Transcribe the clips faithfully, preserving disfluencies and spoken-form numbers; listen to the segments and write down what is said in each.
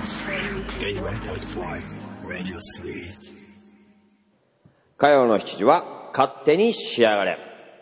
火曜のしちじは勝手に仕上がれ。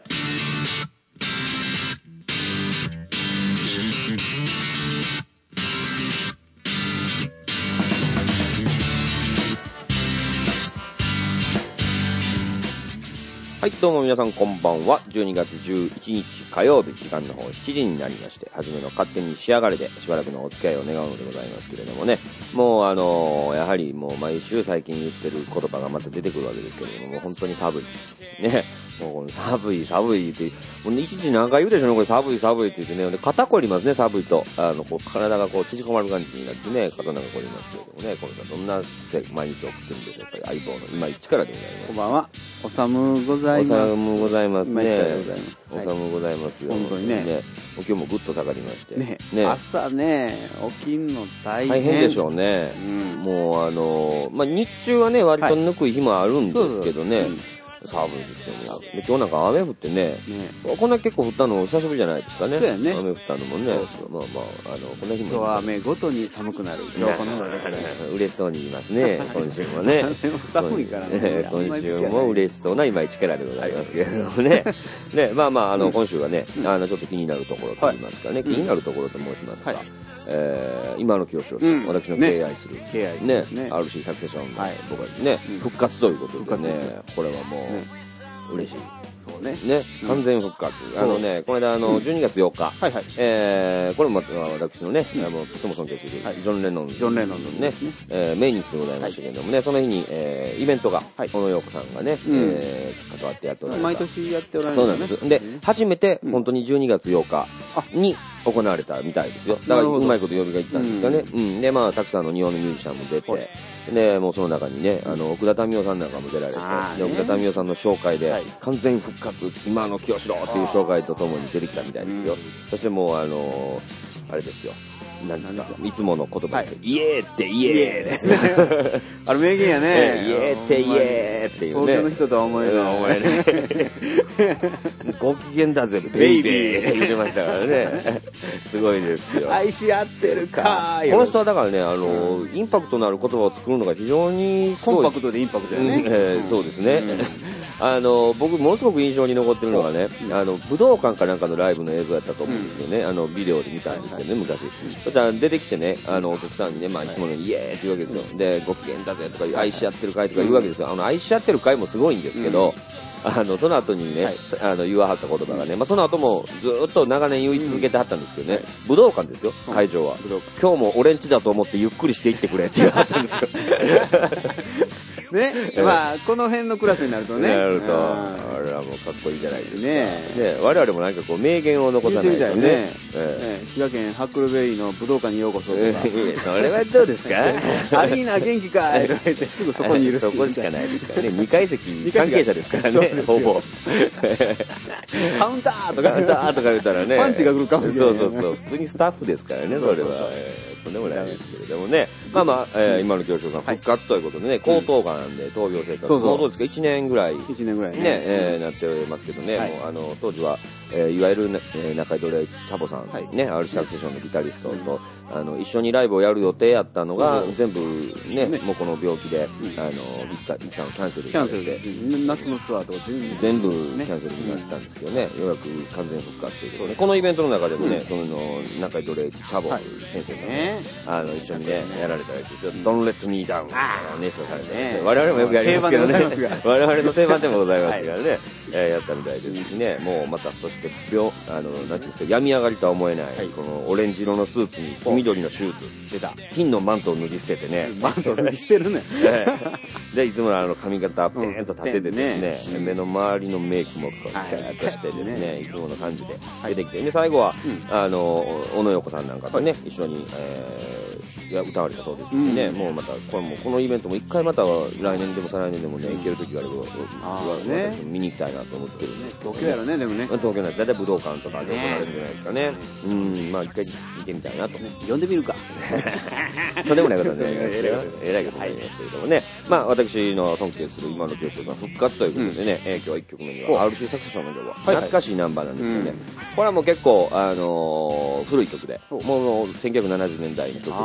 はい、どうも皆さんこんばんは。じゅうにがつじゅういちにち火曜日、時間の方しちじになりまして、はじめの勝手に仕上がれでしばらくのお付き合いを願うのでございますけれどもね、もうあのー、やはりもう毎週最近言ってる言葉がまた出てくるわけですけれども、もう本当に寒い。ね、もう寒い寒いって、もう一日何回言うでしょうね、これ寒い寒いって言ってね、で肩こりますね、寒いと。あの、こう体がこう縮こまる感じになってね、肩なんかこりますけれどもね、この人はどんな毎日を送ってるんでしょうか。相棒の今一からでございます。 こんばんは。おさむございます。 おさむございますね。 今一からでございます。 おさむございますよ。 本当にね。ね今日もぐっと下がりまして。 ね。ね朝ね、起きんの大変。 大変でしょうね。うん、もうあの、まあ、日中はね、割とぬくい日もあるんですけどね。はいそうそう寒いですよね。で今日なんか雨降ってね、ねこんな結構降ったの久しぶりじゃないですかね。 そうやね。 雨降ったのもね。まあまあ、あの、こんな日も。 今日は雨ごとに寒くなる。今日この嬉しそうに言いますね、今週もね。 寒いからね。 今週も嬉しそうな今一からでございますけれどもね。ね、まあまあ、あの、今週はね、あの、ちょっと気になるところと言いますかね、気になるところと申しますか。えー、今の清志郎さん、私の敬愛する、 敬愛するね、アールシー サクセションの僕はね、復活ということでね、これはもう、嬉しい。そうね。ね、完全復活。あのね、この間、あの、じゅうにがつようか、はいはい。えー、これも私のね、あの、とても尊敬する、ジョン・レノン。 ジョン・レノンのね、えー、命日でございましたけれどもね、その日に、えー、イベントが、小野洋子さんがね、えー、関わってやっておられた。 毎年やっておられる。 そうなんです。で、初めて、本当にじゅうにがつようかに行われたみたいですよ。だから、うまいこと呼びがいったんですかね。うん。で、まあ、たくさんの日本のミュージシャンも出て、で、もうその中にね、あの、奥田民生さんなんかも出られて、で、奥田民生さんの紹介で、完全復活、今の清志郎っていう紹介とともに出てきたみたいですよ。そしてもう、あの、あれですよ。何ですかいつもの言葉ですよ。イエーってイエーです。 あれ名言やね。 イエーってイエーっていうね。 東京の人とは思えない。思えない。 ご機嫌だぜ、ベイビーって言ってましたからね。すごいですよ。 愛し合ってるかこの人はだからね、あの、インパクトのある言葉を作るのが非常にコンパクトでインパクトだよね。 そうですね。あの、僕ものすごく印象に残ってるのがね、あの、武道館かなんかのライブの映像やったと思うんですよね。あの、ビデオで見たんですけどね、昔。そしたら出てきてね、あの、お客さんにね、まあ、いつものイエーって言うわけですよ。で、ご機嫌だぜとか、愛し合ってる会とか言うわけですよ。あの、愛し合ってる会もすごいんですけど、あの、その後にね、はい、あの、言わはった言葉がね、まあ、その後もずーっと長年言い続けてはったんですけどね、うん、武道館ですよ、会場は。今日も俺んちだと思ってゆっくりしていってくれって言わはったんですよ。 ね、まあ、この辺のクラスになるとね。 なると、あれはもうかっこいいじゃないですか。ねね我々もなんかこう、名言を残さないとね。言ってみたいね。 ええ、滋賀県ハックルベリーの武道館にようこそとか。えー、それはどうですかアリーナ元気かいとか言ってすぐそこにいる。 そこしかないですからね。にかい席関係者ですからね、ほぼ。 カウンターとか。 カウンターとか言ったらね。 パンチが来るかもしれない。 そうそうそう。普通にスタッフですからね、それは。とんでもないですけれどもね。まあまあ、えー、今の教授さん復活ということでね、高等科なんで闘病生活。もうどうですかいちねんぐらい。いちねんぐらいね。 ね、えー、なってますけどね。もうあの、当時は、えー、いわゆる、えー、中井ドレチャボさん、ね、アールシー サクセションのギタリストと、あの、一緒にライブをやる予定やったのが、全部ね、もうこの病気で、あの、一旦、一旦キャンセルキャンセルで。夏のツアーとか全部キャンセルになったんですけどね、ようやく完全復活ということで、このイベントの中でもね、その、中井ドレチャボ先生がね、あの、一緒にね、やられたらしいですよ。Don't Let Me Down を熱唱されてね、我々もよくやりますけどね、我々の定番でもございますからね、やったみたいですしね、もうまた、そして、病、あの、なんていうんですか、病み上がりとは思えない、このオレンジ色のスーツに黄緑のシューズ、出た。金のマントを脱ぎ捨ててね。 マントを脱ぎ捨てるね。 で、いつものあの髪型ペーンと立ててですね、目の周りのメイクもこう、キャーッとしてですね、いつもの感じで出てきて、で、最後は、あの、小野洋子さんなんかとね、一緒に、えー、いや、歌われたそうですしね、もうまた、これも、このイベントも一回また来年でも再来年でもね、行ける時があれば、見に行きたいなと思ってるね。 東京やろね、でもね。 東京なんて、だいたい武道館とかで行われるんじゃないですかね。うん、まあ一回見てみたいなと。 呼んでみるか。 とんでもないことになりますよ。えらいことになりますけれどもね。まあ私の尊敬する今の教師が復活ということでね、今日はいっきょくめには アールシー サクセションの曲は懐かしいナンバーなんですけどね。これはもう結構、あの、古い曲で、もうせんきゅうひゃくななじゅうねんだいの曲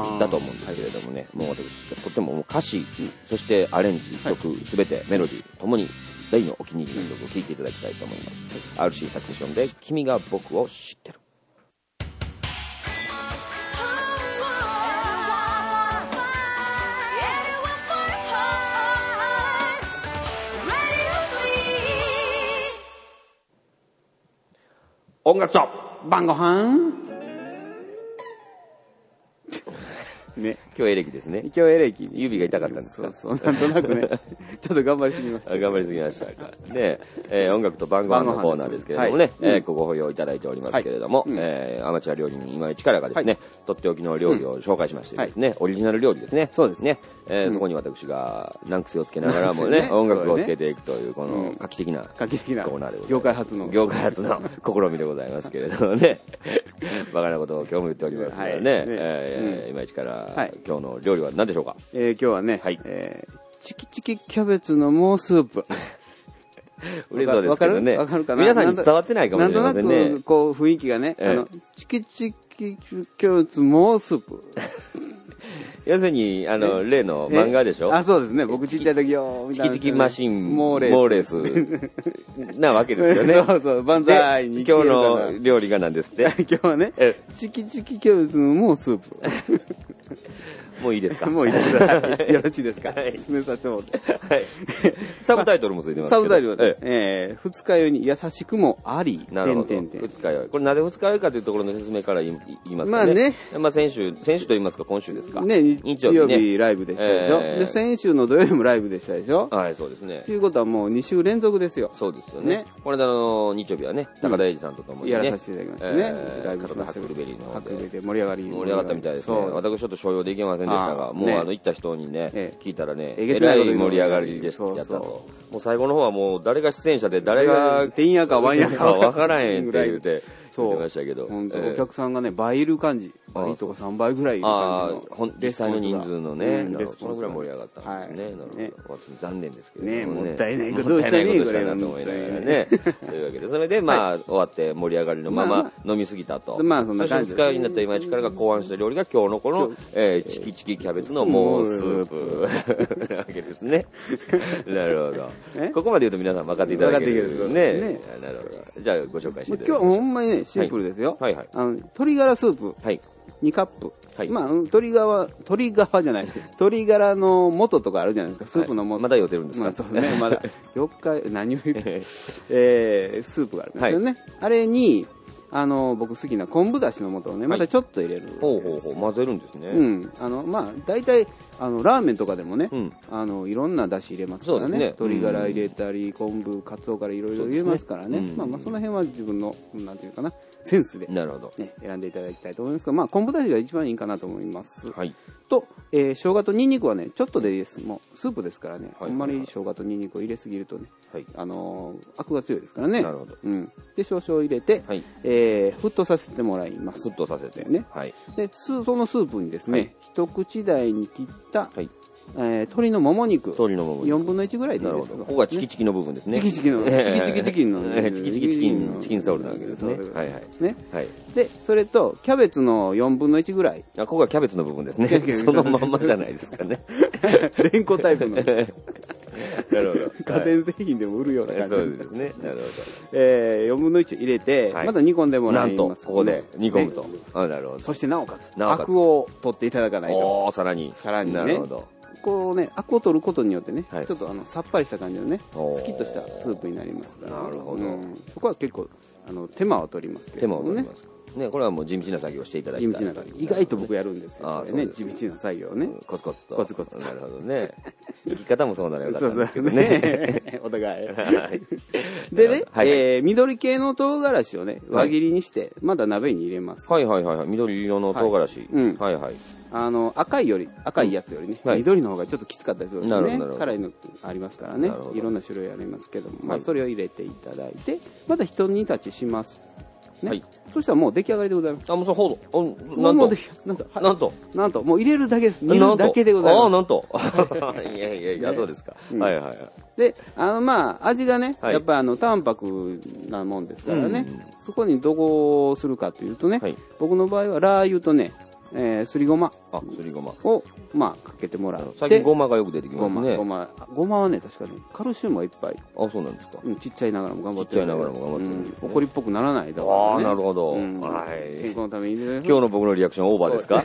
だと思うんですけれどもね、もう私とってももう歌詞、そしてアレンジ、曲、すべてメロディーともに大のお気に入りの曲を聴いていただきたいと思います。アールシー サクセションで君が僕を知ってる。音楽と晩ご飯ね。 今日エレキですね。 今日エレキ。 指が痛かったんですか？ そうそう、なんとなくね。ちょっと頑張りすぎました。 頑張りすぎましたか。ねえー、音楽と晩ご飯のコーナーですけれどもね、はい、えー、ご好評いただいておりますけれども、はい、えー、アマチュア料理人今井力がですね、はい、とっておきの料理を紹介しましてですね、はい、オリジナル料理ですね。 そうですね。 えー、そこに私が難癖をつけながらもね、ね音楽をつけていくという、この画期的なコーナーでございます。 業界初の。 業界初の試みでございますけれどもね、バカなことを今日も言っておりますからね、はい、ねえーうん、今井力、はい、今日の料理は何でしょうか？ えー、今日はね、はい、えー、チキチキキャベツのモースープ。 嬉しそうですけどね。 わかるかな？ 皆さんに伝わってないかもしれませんね。 なんとなく、こう、雰囲気がね、えー、あの、チキチキキャベツモースープ。 要するに、あの、例の漫画でしょ？ あ、そうですね。僕ちっちゃい時よ、 チキチキマシン、 モーレース。 モーレースなわけですよね。 そうそう、万歳に。 今日の料理がなんですって。 今日はね、チキチキキャベツのモースープ。 もういいですか？ もういいです。よろしいですか？はい。進めさせてもらって。はい。 サブタイトルもついてますけど。 サブタイトルは、ええ、二日酔いに優しくもあり。 なるほど。二日酔い。これなぜ二日酔いかというところの説明から言いますかね。まあね。まあ先週、先週と言いますか今週ですか。 ね、日曜日ライブでしたでしょ。で、先週の土曜日もライブでしたでしょ。 はい、そうですね。 ということはもうに週連続ですよ。 そうですよね。これであの、日曜日はね、高田英二さんとともにね。 やらさせていただきましたね。 ライブしました。ハックルベリーの。 ハックルベリーで盛り上がり。 盛り上がったみたいですね。私ちょっと所用できませんでしたが、もうあの、行った人にね、聞いたらね、えらい盛り上がりでしたやったと。もう最後の方はもう誰が出演者で誰がてんやかわんやかわからへんって言うて言ってましたけど、 本当お客さんがね倍いる感じ、倍とかさんばいぐらいいる感じの実際の人数のね、そのぐらい盛り上がったんですね。なるほど。残念ですけどね。 もったいないことをしたねこれなと思いながらね。というわけでそれでまあ終わって盛り上がりのまま飲み過ぎたと。 まあそんな感じ。 そして二日酔いになった今井力が考案した料理が今日のこのチキチキキャベツのモースープなわけですね。なるほど。ここまで言うと皆さん分かっていただけるんですね。なるほど。じゃあご紹介していただきましょう。 今日ほんまにねシンプルですよ。はいはい。あの鶏ガラスープにカップ。はい、まあ鶏ガラ鶏ガラじゃない鶏ガラの素とかあるじゃないですか。スープの素。 まだ酔ってるんですか？ まあそうね。まだよっか何を言ってえスープがあるんですよね。あれにあの僕好きな昆布だしの素をねまたちょっと入れる。 ほうほうほう混ぜるんですね。 うん。あのまあ大体あのラーメンとかでもね、うん、あのいろんな出汁入れますからね。ね鶏ガラ入れたり、昆布、カツオからいろいろ入れますからね。ねうん、まあまあその辺は自分のなんていうかなセンスで、ね、 なるほど選んでいただきたいと思いますが、まあ昆布出汁が一番いいかなと思います。はい。と、えー、生姜とニンニクはねちょっとでいいです。もうスープですからね。はい、あんまり生姜とニンニクを入れすぎるとね、はい、あのー、アクが強いですからね。なるほど。うん。で少々入れて、はい、えー、沸騰させてもらいます。 沸騰させてね。はい。でそのスープにですね、はい、一口大に切った、はいえー、鶏のもも肉鶏のもも肉よんぶんのいちぐらいでいいです。 ここがチキチキの部分ですね。 チキチキのチキチキチキンのチキチキチキンチキンソウルなわけですね。はいはいね。はい。でそれとキャベツのよんぶんのいちぐらい。 あここがキャベツの部分ですね。そのまんまじゃないですかね。 レンコタイプの。なるほど。 家電製品でも売るような感じ。 そうですね。なるほど。 えー、よんぶんのいち入れてまた煮込んでもらいます。 なんとここで煮込むと。あなるほど。 そしてなおかつアクを取っていただかないと。 おおさらにさらにね。 なるほど。 こうね、アクを取ることによってね、はい、ちょっとあのさっぱりした感じのね、スキッとしたスープになりますから、 なるほど、うん、 そこは結構あの手間を取りますけど、ね、手間を取りますね、これはもう地道な作業をしていただきたい。 地道な作業。意外と僕やるんですよ。ああね、地道な作業ね。 コツコツと。 コツコツ。 なるほどね。生き方もそうならよかったんですけどね。 お互い。でね、えー、緑系の唐辛子をね、輪切りにして、まだ鍋に入れます。 はいはいはいはい。緑色の唐辛子。うん。はいはい。 あの、赤いより、赤いやつよりね、緑の方がちょっときつかったりするんですね。辛いのありますからね。いろんな種類ありますけども、まあそれを入れていただいて、また一煮立ちします。ね、はい、そしたらもう出来上がりでございます。 あ、もうそれほど。なんと。 なんと。 なんと。 なんと。もう入れるだけです。煮るだけでございます。 ああ、なんと。いやいやいや、そうですか。はいはいはい。 で、あの、まあ、味がね、やっぱりあの、淡白なもんですからね、そこにどこをするかというとね、僕の場合はラー油とね、 えー、すりごま。 あ、すりごま。 を、まあ、かけてもらって。 最近ごまがよく出てきますね。 ごま、ごま。ごまはね、確かに、カルシウムがいっぱい。 あ、そうなんですか。 うん、ちっちゃいながらも頑張ってる。 ちっちゃいながらも頑張ってる。 うん。怒りっぽくならないだから、ね。 ああ、なるほど。 うん、 はい。 健康のためにね。 今日の僕のリアクションオーバーですか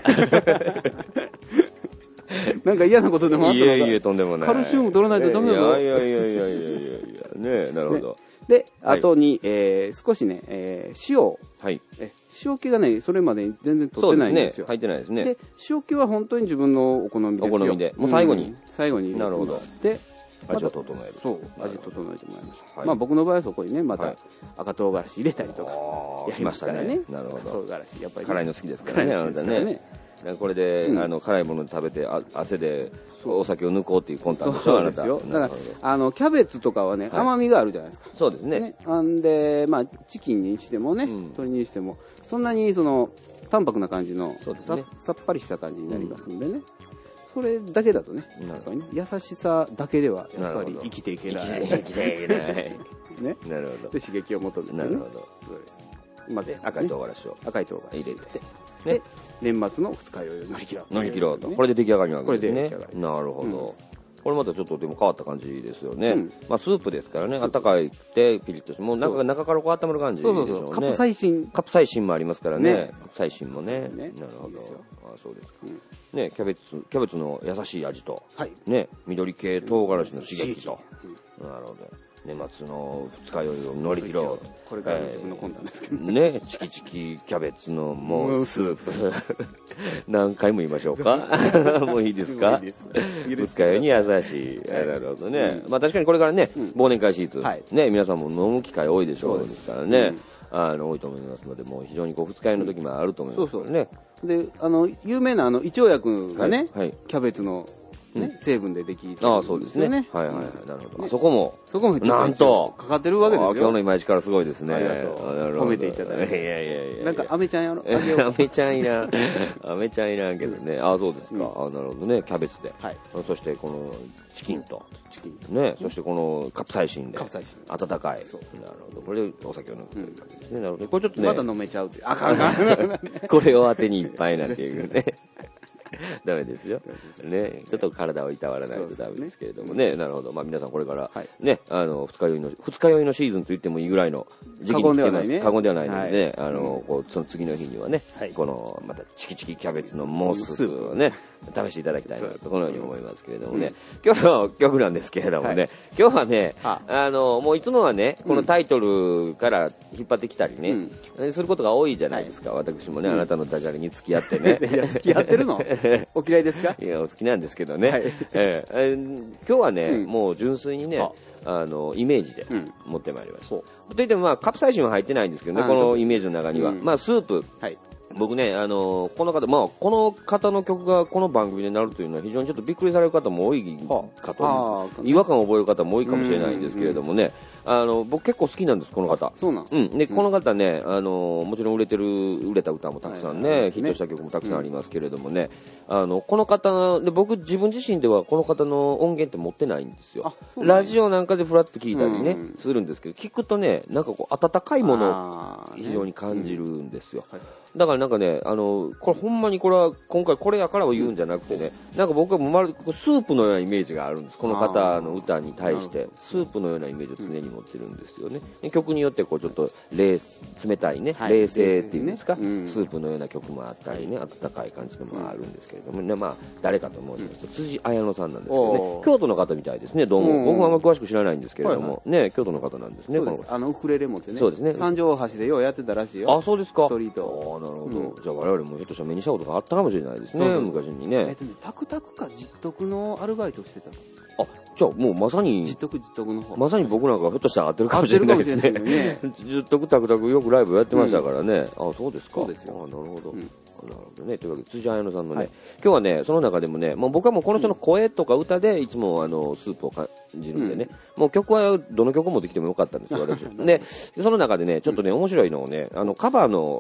なんか嫌なことでもあったのか。 いえいえ、とんでもない。 カルシウム取らないとダメだぞ。 いやいやいやいやいやいやいや。ね、なるほど。 で、後に、えー、少しね、えー、塩。はい。え塩気がね、それまで全然取ってないんですよ。 入ってないですね。 で、塩気は本当に自分のお好みですよ。 お好みで。もう最後に。 最後に。 なるほど。 で、 味を整える。 そう、味整えてもらいました。まあ僕の場合はそこにね、また赤唐辛子入れたりとか。やりましたからね。 なるほど。 唐辛子、やっぱり。 辛いの好きですからね、あなたね。これで、あの、辛いもの食べて、汗で、お酒を抜こうっていう魂胆でしょ、あなた。 だから、あの、キャベツとかはね、甘みがあるじゃないですか。 そうですね。 んで、まあ、チキンにしてもね、鶏にしても、そんなに、その、淡白な感じの、さっぱりした感じになりますんでね。それだけだとね、優しさだけでは、やっぱり生きていけない。 生きていけない。 ね。 なるほど。 で、刺激を求めて。 なるほど。 まで、 赤い唐辛子を。 赤い唐辛子入れて。 で、年末の二日酔いを乗り切ろう。 乗り切ろうと。これで出来上がりなわけですね。 これで出来上がり。 なるほど。これまたちょっとでも変わった感じですよね。まあスープですからね、温かいってピリッとして、もう中中からこう温まる感じでしょうね。そうそうそう。 カプサイシン。 カプサイシンもありますからね。カプサイシンもね。なるほど。あ、そうですか。ね、キャベツ、キャベツの優しい味と、ね、緑系唐辛子の刺激と。なるほど。年末の二日酔いを乗り切ろう。 これから自分の魂胆ですけどね。チキチキキャベツのもうスープ。何回も言いましょうか。もういいですか。二日酔いに優しい。なるほどね。まあ確かにこれからね、忘年会シーズン。ね、皆さんも飲む機会多いでしょうですからね。あの、多いと思いますので、もう非常にこう二日酔いの時もあると思いますからね。 で、あの、有名なあの、胃腸薬がね、キャベツのね、成分でできてああ、そうですね。はいはいはい。なるほど。そこも、 そこもなんと、 かかってるわけですよ。 今日の今一からすごいですね。 ありがとう。褒めていただいて。 いやいやいや。 なんか、アメちゃんやろアメちゃんいらん。アメちゃんいらんけどね。ああ、そうですか。ああ、なるほどね。キャベツで。はい。そして、この、チキンと。チキン。ね。そして、この、カプサイシンで。カプサイシン。温かい。そう。なるほど。これでお酒を飲む。ね、なるほど。これちょっとね。 まだ飲めちゃうって。あかんあかん。 これを当てにいっぱいなんていうね。ダメですよ。ね。ちょっと体をいたわらないとダメですけれどもね。なるほど。まあ皆さんこれから、ね、あの、二日酔いの、二日酔いのシーズンと言ってもいいぐらいの時期に来てます。過言ではないのでね、あの、こう、その次の日にはね、この、またチキチキキャベツのモースープをね、試していただきたいなと、このように思いますけれどもね。今日の曲なんですけれどもね、今日はね、あの、もういつもはね、このタイトルから引っ張ってきたりね、することが多いじゃないですか。私もね、あなたのダジャレに付き合ってね。 いや、付き合ってるのお嫌いですか？ いや、お好きなんですけどね。はい、えー、今日はね、うん、もう純粋にね、あの、イメージで持ってまいりました。うん、といっても、まあ、カプサイシンは入ってないんですけどね、このイメージの中には。うん、まあ、スープ。はい。僕ね、あのー、この方、まあ、この方の曲がこの番組でなるというのは非常にちょっとびっくりされる方も多いかと、違和感を覚える方も多いかもしれないんですけれどもね、あの、僕結構好きなんです、この方。 そうなん。 うん。で、この方ね、あの、もちろん売れてる、売れた歌もたくさんね、ヒットした曲もたくさんありますけれどもね、あの、この方、で、僕自分自身ではこの方の音源って持ってないんですよ。ラジオなんかでフラッと聞いたりね、するんですけど、聞くとね、なんかこう、温かいものを非常に感じるんですよ。だからなんかね、あの、これほんまにこれは、今回これやからを言うんじゃなくてね、なんか僕はもうまるでスープのようなイメージがあるんです。この方の歌に対して、スープのようなイメージを常に持ってるんですよね。曲によってこうちょっと冷、冷たいね、冷静っていうんですか、スープのような曲もあったりね、温かい感じのもあるんですけれどもね、まあ、誰かと思うんですけど、辻彩乃さんなんですけどね、京都の方みたいですね、どうも。僕もあんま詳しく知らないんですけれども、ね、京都の方なんですね、このあの、ウクレレ持ってね。 そうですね。 三条大橋でようやってたらしいよ。 あ、そうですか。 ストリート。 ああ、なるほど。じゃあ我々もひょっとしたら目にしたことがあったかもしれないですね、昔にね。 えっとね、タクタクか実得のアルバイトしてた。 あ、じゃあもうまさに、 実得実得の方。 まさに僕なんかひょっとしたら合ってるかもしれないですね。実得タクタクよくライブやってましたからね。あ、そうですか。 そうですよ。 あ、なるほど。なるほどね。というわけで、辻彩乃さんのね、今日はね、その中でもね、もう僕はもうこの人の声とか歌でいつもあの、スープを感じるんでね、もう曲はどの曲もできてもよかったんですよ、私。で、その中でね、ちょっとね、面白いのをね、あの、カバーの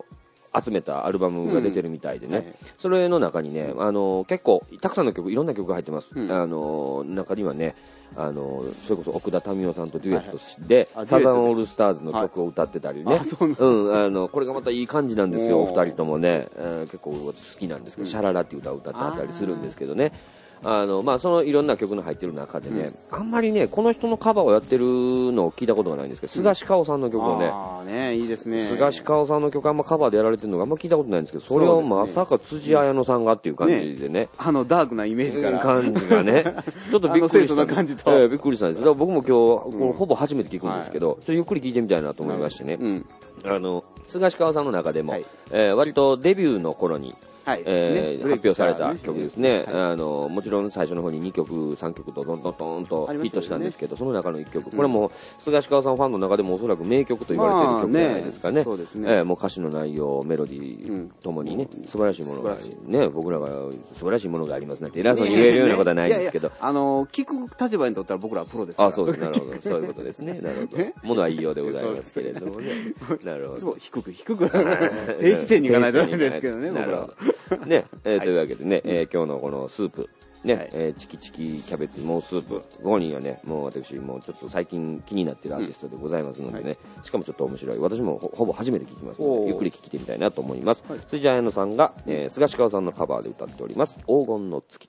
集めたアルバムが出てるみたいでね、うんはい、それの中にね、あの結構たくさんの曲、いろんな曲が入ってます、うん、あの中にはね、あのそれこそ奥田民生さんとデュエットで、はいはい、サザンオールスターズの曲を歌ってたりね、はい、うん、あのこれがまたいい感じなんですよ、お二人ともね、えー、結構好きなんですけど、うん、シャララっていう歌を歌ってあったりするんですけどね、あのまあ、そのいろんな曲の入ってる中でね、うん、あんまりねこの人のカバーをやってるのを聞いたことがないんですけど、菅氏香さんの曲をね、 あね、いいですね、 菅氏香さんの曲あんまカバーでやられてるのがあんま聞いたことないんですけど、それをまさか辻彩乃さんがっていう感じでね、ね、 あのダークなイメージから感じがねちょっとびっくりした感じと、 えー、びっくりしたんです。だから僕も今日、このほぼ初めて聞くんですけど、はい、それゆっくり聞いてみたいなと思いましてね、うん、あの菅氏香さんの中でも、はい、えー、割とデビューの頃にはいえーね、発表された曲ですね、はい、あのもちろん最初の方ににきょくさんきょくとどんどんどんとヒットしたんですけど、ね、その中のいっきょく、これも菅氏香さんファンの中でもおそらく名曲と言われている曲じゃないですかね、まあね、そうですね、えー、もう歌詞の内容メロディーともにね、うん、素晴らしいものがね、僕らが素晴らしいものがありますなんて偉そうに言えるようなことはないんですけど、ね、いやいやあの聞く立場にとったら僕らはプロですから。 あ、そうです、なるほど、そういうことですね、なるほど、ものは言いようでございますけれどもねなるほど、 低く低く低姿勢にいかないとダメですけどね、僕らはね、えー、というわけでね、えー、今日のこのスープね、はい、えー、チキチキキャベツもうスープごにんはね、もう私もうちょっと最近気になってるアーティストでございますのでね、うんはい、しかもちょっと面白い、私も ほ, ほぼ初めて聞きますのでゆっくり聞いてみたいなと思います。辻彩乃さんが、えー、菅氏香さんのカバーで歌っております黄金の月。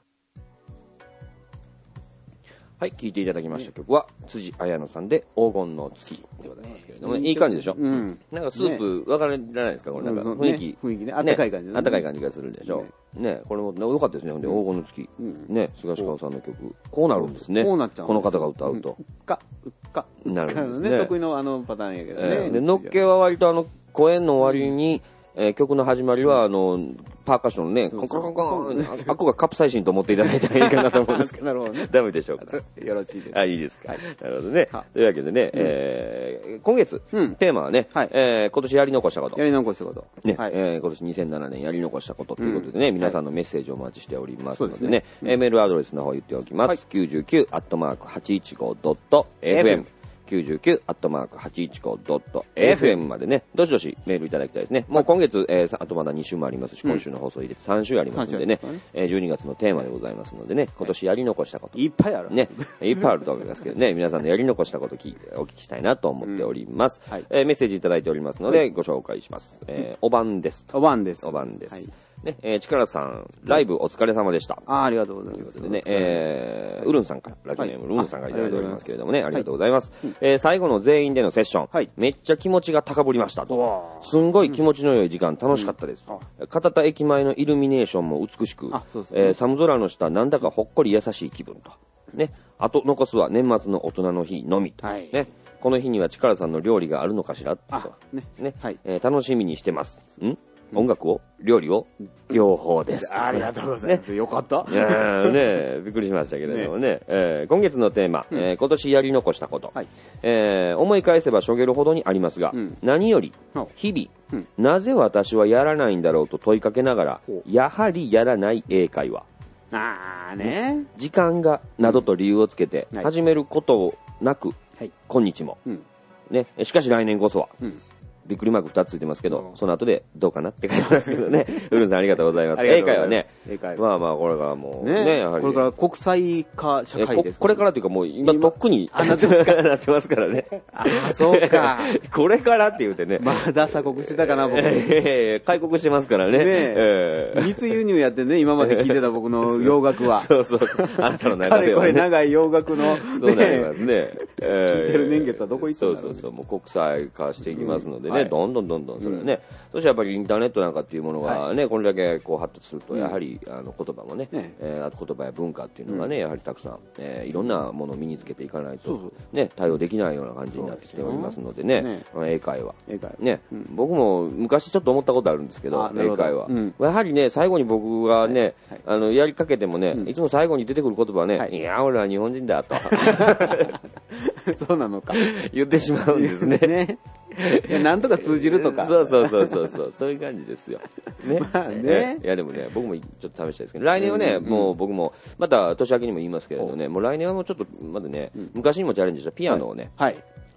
はい、聴いていただきました曲は辻彩乃さんで黄金の月でございますけれどもね、いい感じでしょ、うん、なんかスープわからないですか、これなんか雰囲気、 ね、雰囲気ね、あったかい感じ、 ね、あったかい感じがするでしょ、ねね、これも良かったですね、で黄金の月、うん、ね、菅氏香さんの曲こうなるんですね、こうなっちゃう、この方が歌うと、 うっかうっかなるんですね、 ね、得意のあのパターンやけどね、えー、 でのっけは割とあの声の終わりに、えー、曲の始まりはあのパーカッションのね、コンコンコンコン、あっこがカプサイシンと思っていただいたらいいかなと思うんですけど、 なるほどね。 ダメでしょうか。 よろしいです。 あ、いいですか。はい、なるほどね。というわけでね、うん、えー、今月、うん、テーマはね、はい、えー、今年やり残したこと。 やり残したこと。 ね、はい、えー、今年にせんななねんやり残したことということでね、うん、皆さんのメッセージをお待ちしておりますのでね、でね、うん、えー、メールアドレスの方言っておきます。はい、きゅうじゅうきゅうアットマークはちいちごドットエフエムきゅうじゅうきゅうアットマークはちいちごドットエフエム までね、どしどしメールいただきたいですね。もう今月、えー、あとまだに週もありますし、今週の放送入れてさん週ありますのでね、えー、じゅうにがつのテーマでございますのでね、今年やり残したこと。 いっぱいある。 ね、いっぱいあると思いますけどね、皆さんのやり残したことを聞いてお聞きしたいなと思っております。うん、はい、えー、メッセージいただいておりますので、ご紹介します。えー、おばんです。 おばんです。 おばんです。はい、ね、えー、力さん、ライブお疲れ様でした。 あ、ありがとうございます。 ということでね、えー、ウルンさんから、ラジオネーム、ウルンさんからいただいておりますけれどもね、ありがとうございます。はい、えー、最後の全員でのセッション、はい、めっちゃ気持ちが高ぶりましたと。すんごい気持ちの良い時間、楽しかったです。うん、片田駅前のイルミネーションも美しく、えー、寒空の下、なんだかほっこり優しい気分と。ね、あと残すは年末の大人の日のみと。はい、ね、この日には力さんの料理があるのかしらと。ね、ね、はい、えー、楽しみにしてます。ん音楽を料理を両方です。 ありがとうございます。ね、よかった。 いやね、びっくりしましたけれどもね。ね、えー、今月のテーマ、うん、えー、今年やり残したこと、はい、えー、思い返せばしょげるほどにありますが、うん、何より日々、うん、なぜ私はやらないんだろうと問いかけながら、やはりやらない英会話。 あーね。 時間がなどと理由をつけて、うん、始めることなく、はい、今日も、うん、ね。しかし来年こそは。うん、びっくりマークふたつついてますけど、うん、その後でどうかなって書いてますけどね。ウルンさんありがとうございます。英会話ね。英会話。まあまあ、これからもう、ね、ね、やはり。 これから国際化社会です、ね。 これからというかもう今とっくになってますからね。 ああ、そうか。 これからって言うてね。 まだ鎖国してたかな、僕。 開国してますからね。ねえ。密輸入やってね、今まで聞いてた僕の洋楽は。 そうそう。あなたの中では、ね。 これ長い洋楽の、ね。 そうなりますね。 聞いてる年月はどこ行ったんだろう、ね。 そうそうそう。もう国際化していきますのでね、どんどんどんどんそれね、うん、そしてやっぱりインターネットなんかっていうものがね、はい、これだけこう発達すると、やはり、うん、あの言葉もね、ね、えー、あと言葉や文化っていうのがね、うん、やはりたくさん、えー、いろんなものを身につけていかないと、そうそうね、対応できないような感じになってきておりますのでね、ね、英会話。英会話。ね、うん、僕も昔ちょっと思ったことあるんですけど、英会話、うん。やはりね、最後に僕がね、はいはい、あの、やりかけてもね、うん、いつも最後に出てくる言葉はね、はい、いや、俺は日本人だと。 そうなのか。 言ってしまうんですね。ね、 いやなんとか通じるとか。 そうそうそうそうそう、そういう感じですよ。ね。 まあね。 いやでもね、僕もちょっと試したいですけど、来年はね、うんうん、もう僕も、また年明けにも言いますけれどね、もう来年はもうちょっと、まだね、うん、昔にもチャレンジしたピアノをね、はい。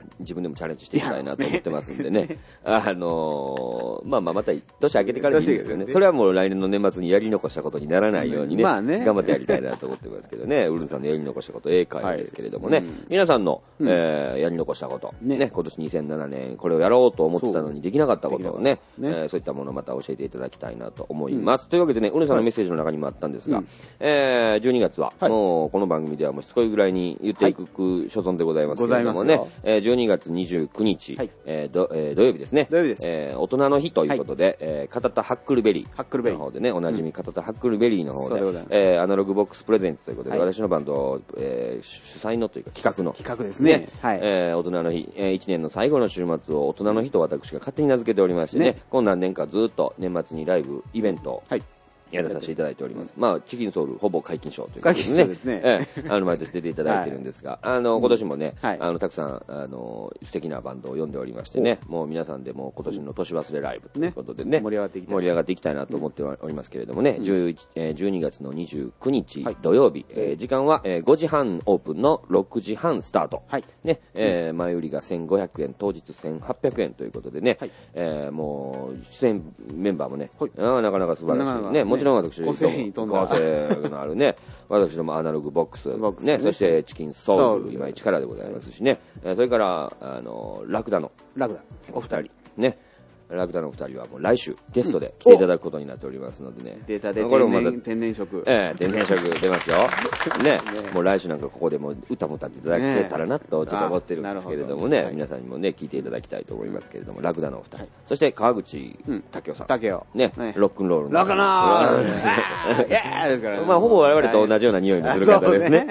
自分でもチャレンジしていきたいなと思ってますんでね。あのー、まあまあまた年明けてからでいいですけどね。それはもう来年の年末にやり残したことにならないようにね、まあね頑張ってやりたいなと思ってますけどね。ウルさんのやり残したこと、英会話ですけれどもね。はい、皆さんの、うん、えー、やり残したこと、ね、ね、今年にせんななねんこれをやろうと思ってたのにできなかったことをね、ね、えー、そういったものをまた教えていただきたいなと思います。うん、というわけでね、ウルさんのメッセージの中にもあったんですが、はい、えー、じゅうにがつは、はい、もうこの番組ではもうしつこいぐらいに言っていく所存でございますけれどもね、えー、じゅうにがつにじゅうくにち、はい、えーどえー、土曜日ですね。土曜日です。えー、大人の日ということで、はい、えー、片田ハックルベリー。ハックルベリーの方でね、おなじみ片田ハックルベリーの方で、うん、えー、アナログボックスプレゼンツということで、はい、私のバンド、えー、主催のというか企画の。企画ですね。ね、はい、えー、大人の日、えー、いちねんの最後の週末を大人の日と私が勝手に名付けておりましてね、ね、この何年かずっと年末にライブ、イベントを、はい、やらさせていただいております。まあ、チキンソウルほぼ解禁賞ということですね。ですね。ええ、あの、毎年出ていただいてるんですが、はい、あの、今年もね、はい、あの、たくさん、あの、素敵なバンドを呼んでおりましてね、もう皆さんでも今年の年忘れライブということでね、ね盛り上がっていきたい。盛り上がっていきたいなと思っておりますけれどもね、うん、じゅういち、えー、じゅうにがつのにじゅうくにち土曜日、はい、えー、時間は、えー、ごじはんオープンのろくじはんスタート。はい。ね、えー、前売りがせんごひゃくえん、当日せんはっぴゃくえんということでね、はい、えー、もう、出演メンバーもね、はい、あなかなか素晴らしい。ね、もちろん私、為替のあるね、私どもアナログボックス、ね、そしてチキンソウル、今一からでございますしね、それから、あの、ラクダの、ラクダ、お二人、ね、ラクダのお二人はもう来週ゲストで来ていただくことになっておりますのでね。データで天然、天然色。ええ、天然色出ますよ。ね、もう来週なんかここでも歌も歌っていただけたらなとちょっと思ってるんですけれどもね、皆さんにもね、聞いていただきたいと思いますけれども、ラクダのお二人。そして川口武雄さん。武雄。ね、ロックンロールの。ロックンロールまあ、ほぼ我々と同じような匂いのする方ですね。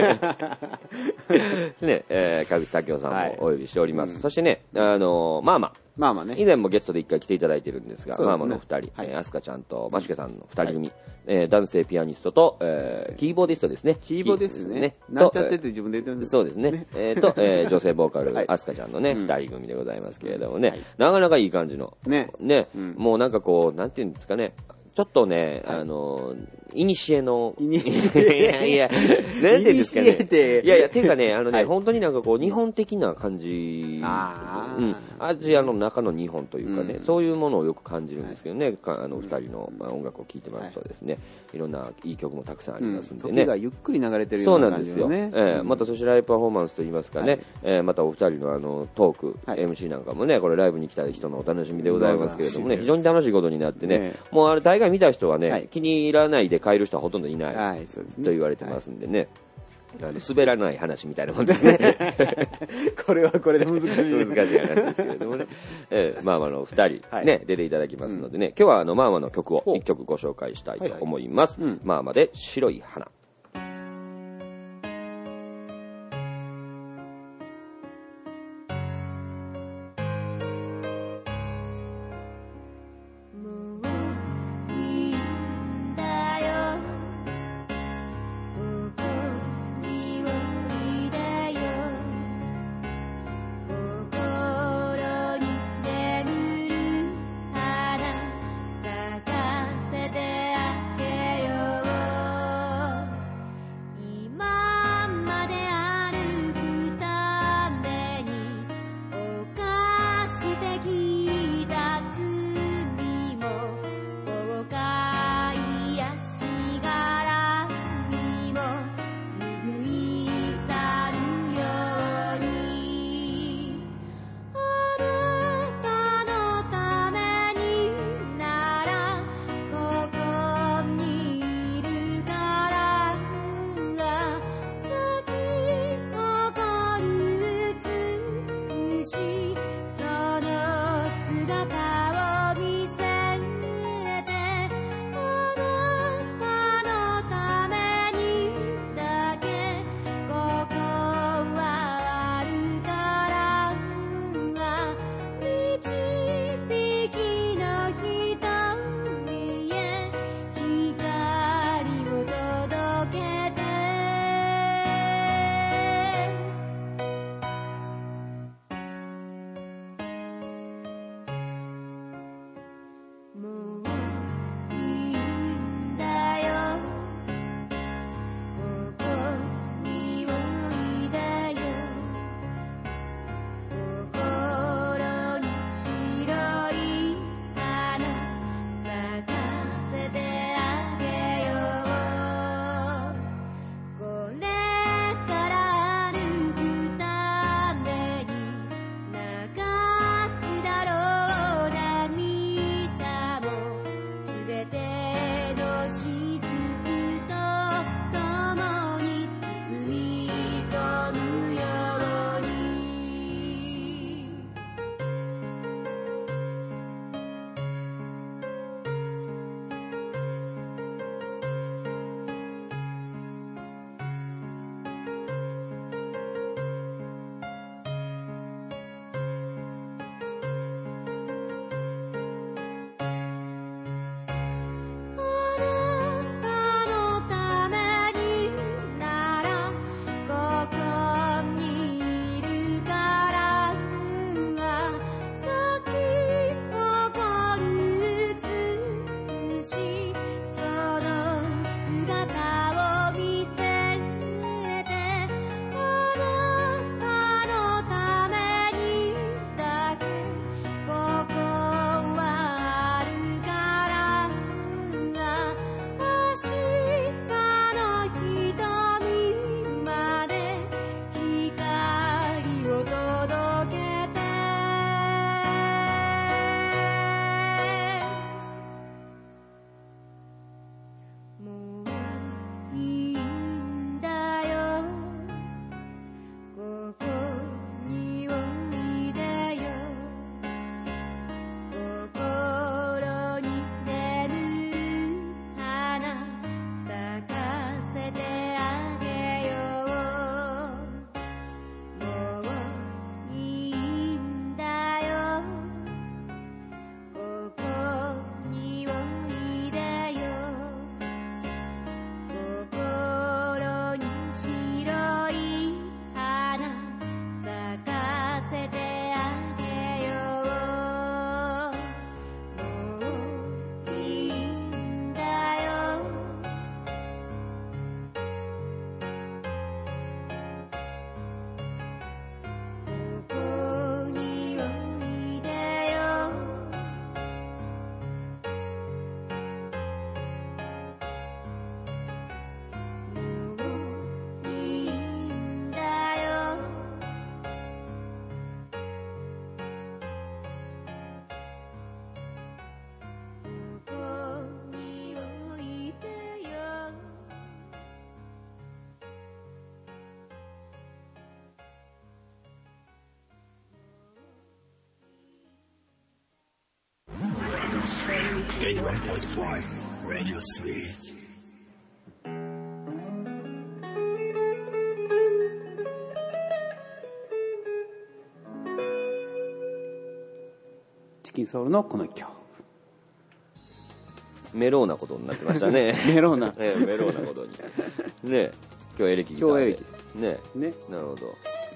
ね、え川口武雄さんもお呼びしております。そしてね、あの、まあまあ、まあまあね。以前もゲストで一回来ていただいてるんですが、まあまあの二人、アスカちゃんとマシュケさんの二人組、え男性ピアニストと、えキーボーディストですね。キーボーディストですね。なんちゃってって自分で言ってます。そうですね。えと、え女性ボーカル、アスカちゃんのね、二人組でございますけれどもね、なかなかいい感じの、ね、ね、もうなんかこう、なんていうんですかね、ちょっとね、あの、いにしえの、いやいや、なんていうんですかね。いやいや、っていうかね、あのね、本当になんかこう、日本的な感じ、うん、アジアの中の日本というかね、そういうものをよく感じるんですけどね、あの、二人の音楽を聴いてますとですね、いろんないい曲もたくさんありますんでね。時がゆっくり流れてるような感じですよね。そうなんですよ。えまたそしてライブパフォーマンスといいますかね、えまたお二人のあの、トーク、エムシー なんかもね、これライブに来た人のお楽しみでございますけれどもね、非常に楽しいことになってね、もうあれ大概見た人はね、気に入らないで帰る人はほとんどいない、はい、そうですね、と言われてますんでね、はい、あの滑らない話みたいなもんですね。これはこれで難しい難しい話ですけれどもね、えー、マーマのふたり、はい、ね出ていただきますのでね、うん、今日はあのマーマの曲をいっきょくご紹介したいと思います。はいはい、うん、マーマで白い花。 チキンソウルのこの一曲。 メローなことになってましたね。 メローな。 ええ、メローなことに。ね今日エレキギターで。 今日エレキ。 ねね。 なるほど。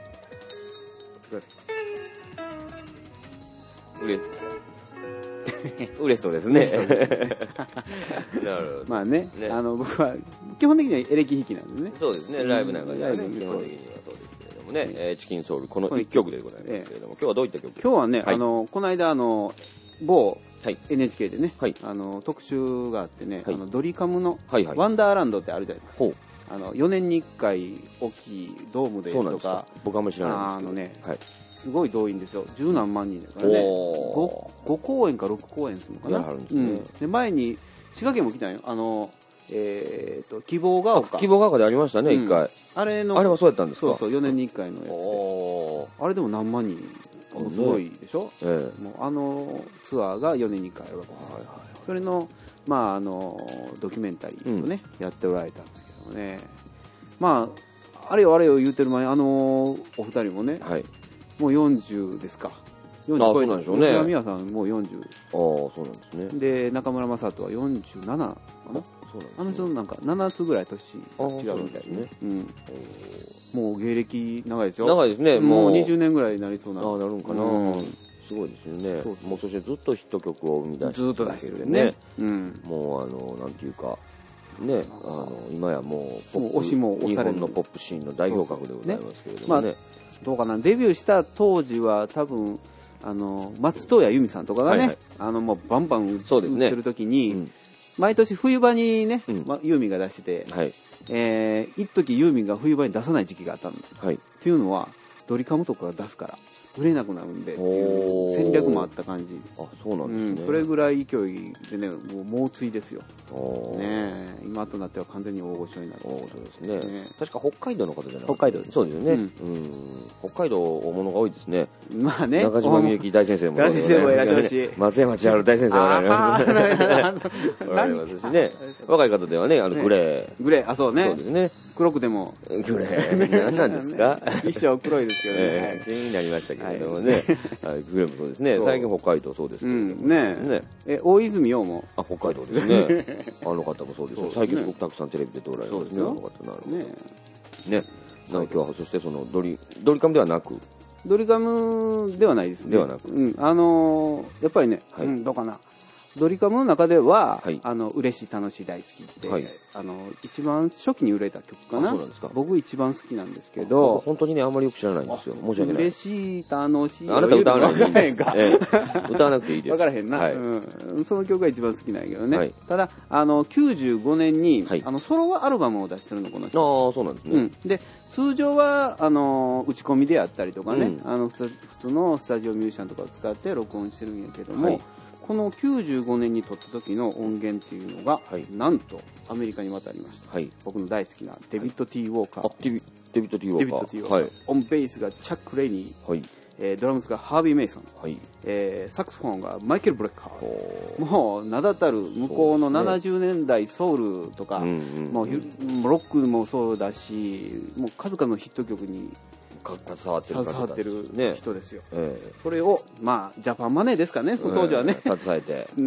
うれ、うれしそうですね。なるほど。 まあね、 ねあの、僕は、基本的にはエレキ弾きなんでね。 そうですね、ライブなんかではね、 うん基本的にはそうですけれどもね、えーチキンソウル、この一曲でございますけれども、今日はどういった曲？ 今日はね、 はいあの、この間、あの、某、 はい、 エヌエイチケー でね、 はい、 あの特集があってね、 はい、 あのドリカムのはいはい、 ワンダーランドってあるじゃないですか。 ほうあのよねんにいっかい大きいドームでとか、 僕はあんまり知らないあのね、 んですけど、はい、 すごい動員ですよ。十何万人ですからね。ご, ご公演かろく公演するのかな。 やるんですね。 うん、で前に滋賀県も来たんよ。あのえー、と希望が丘。 希望が丘でありましたね、一、うん、回。 あれのあれはそうやったんですか？ そうそう、よねんにいっかいのやつで。あれでも何万人。すごいでしょ、ええ、もうあのツアーがよねんにいっかいあるわけです、はいはいはい、それの、まあ、あのドキュメンタリーをね、うん、やっておられたんですけどね、まあ、あれよあれよ言うてる前にあのお二人もね、はい、もうよんじゅうですか、よんじゅう超えなんでしょうね。 宮さんもうよんじゅう、 ああそうなんですね。 で中村正人はよんじゅうななかな、そうなんですね、あの人なんかななつぐらい年が違うみたいね。うん、もう芸歴長いですよ。 長いですね。 もうにじゅうねんぐらいになりそうな。 ああなるんかな、うん、すごいですよね。そうそう、もうそしてずっとヒット曲を生み出してずっと出してるね。うん、 もうあのなんていうかね、あの今やもうポップ、 もう推しも推される日本のポップシーンの代表格でございますけれどもね。 ね、まあ、どうかな、デビューした当時は多分あの松任谷由実さんとかがね、はいはい、あのもうバンバン売ってる時に、うん、毎年冬場にね、うんま、ユーミンが出してて、はい、えー、一時ユーミンが冬場に出さない時期があったんです、はい、っていうのはドリカムとかが出すから売れなくなるんでっていう戦略もあった感じ。 あ、そうなんですね、 うん、それぐらい勢いでね、もう猛追ですよ、ね、今となっては完全に大御所になってます、 そうですね、ね、確か北海道の方じゃないですか。 北海道です。 そうですよね、うんうん、北海道大物が多いですね。 まあね、 中島みゆき大先生も大先生もいらっしゃるし、 松山千春大先生もいらっしゃるしますしね、若い方ではね、あのグレー、 グレー、あ、そうね、 そうですね、 黒くてもグレー何なんですか一生黒いですけどね、 えー、気になりましたけれどもね、はい、グレーもそうですね、最近北海道そうですけど、うんねね、え大泉洋もあ北海道ですねあの方もそうですよ、最近すごくたくさんテレビ出ておられるんですね、あの方。なるほどね、ね、今日はそしてそのドリドリカムではなく、 ドリカムではないですね、 ではなく、 うん、あのー、やっぱりね、はい、うん、どうかな、ドリカムの中では、はい、あの嬉しい楽しい大好きって、はい、あの一番初期に売れた曲かな。 そうなんですか。 僕一番好きなんですけど、 本当にねあんまりよく知らないんですよ。申し訳ない。 嬉しい楽しい。 あなた歌わないでいいんですか。ええ、歌わなくていいです。 分からへんな、はいうん。その曲が一番好きなんやけどね。はい、ただあのきゅうじゅうごねんに、はい、あのソロアルバムを出してるのこの人。 ああそうなんですね。 うん、で通常はあの打ち込みであったりとかね、うん、あの普通のスタジオミュージシャンとかを使って録音してるんやけども。はい、このきゅうじゅうごねんに撮った時の音源っていうのが、はい、なんとアメリカに渡りました、はい、僕の大好きなデビッド・ティー・ウォーカー、 はい、デビデビッド・ティー・ウォーカー、 デビッド・ティー・ウォーカー、はい、オンベースがチャック・レイニー、はいえー、ドラムスがハービー・メイソン、はいえー、サックスフォンがマイケル・ブレッカー、もう名だたる向こうのななじゅうねんだいソウルとか、ねうんうん、もうロックもそうだし、もう数々のヒット曲に携わってる携わってる人ですよ、ねえー、それを、まあ、ジャパンマネーですかね、その当時はね、 えー、携えて、 うん、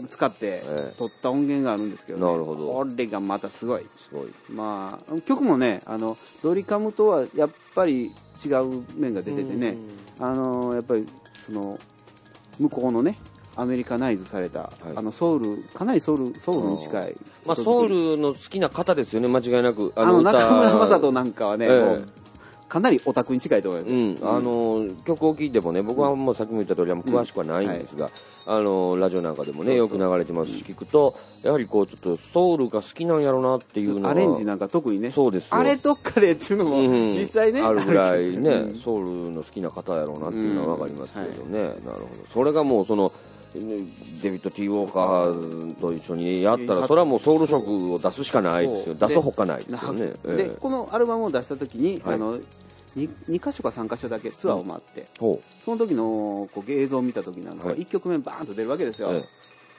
使って撮った音源があるんですけど、ね、 なるほど、 これがまたすごい、 すごい、 まあ、曲もね、あのドリカムとはやっぱり違う面が出ててね、あのやっぱりその向こうのねアメリカナイズされた、はい、あのソウル、かなりソウル、ソウルに近い、 まあ、ソウルの好きな方ですよね、間違いなく。 あのあの中村正人なんかはね、えー、もうかなりオタクに近いと思います、 うんうん、あの曲を聴いてもね、僕はもうさっきも言った通りあんま詳しくはないんですが、うんはい、あのラジオなんかでもねよく流れてますし、聞くとやはりこうちょっとソウルが好きなんやろうなっていうのは、 アレンジなんか特にね、 そうですよ、 あれどっかでっていうのも実際ね、 うん、あるぐらいね、うん、ソウルの好きな方やろうなっていうのは分かりますけどね、うんはい、なるほど。それがもうそのデビッド・ティー・ウォーカーと一緒にやったら、それはもうソウル色を出すしかないですよ、出すほかないですよね。 で、えー、このアルバムを出した時に、はい、あの 2, 2箇所かさん箇所だけツアーを回って、うん、その時のこう映像を見た時なんかはいっきょくめバーンと出るわけですよ、え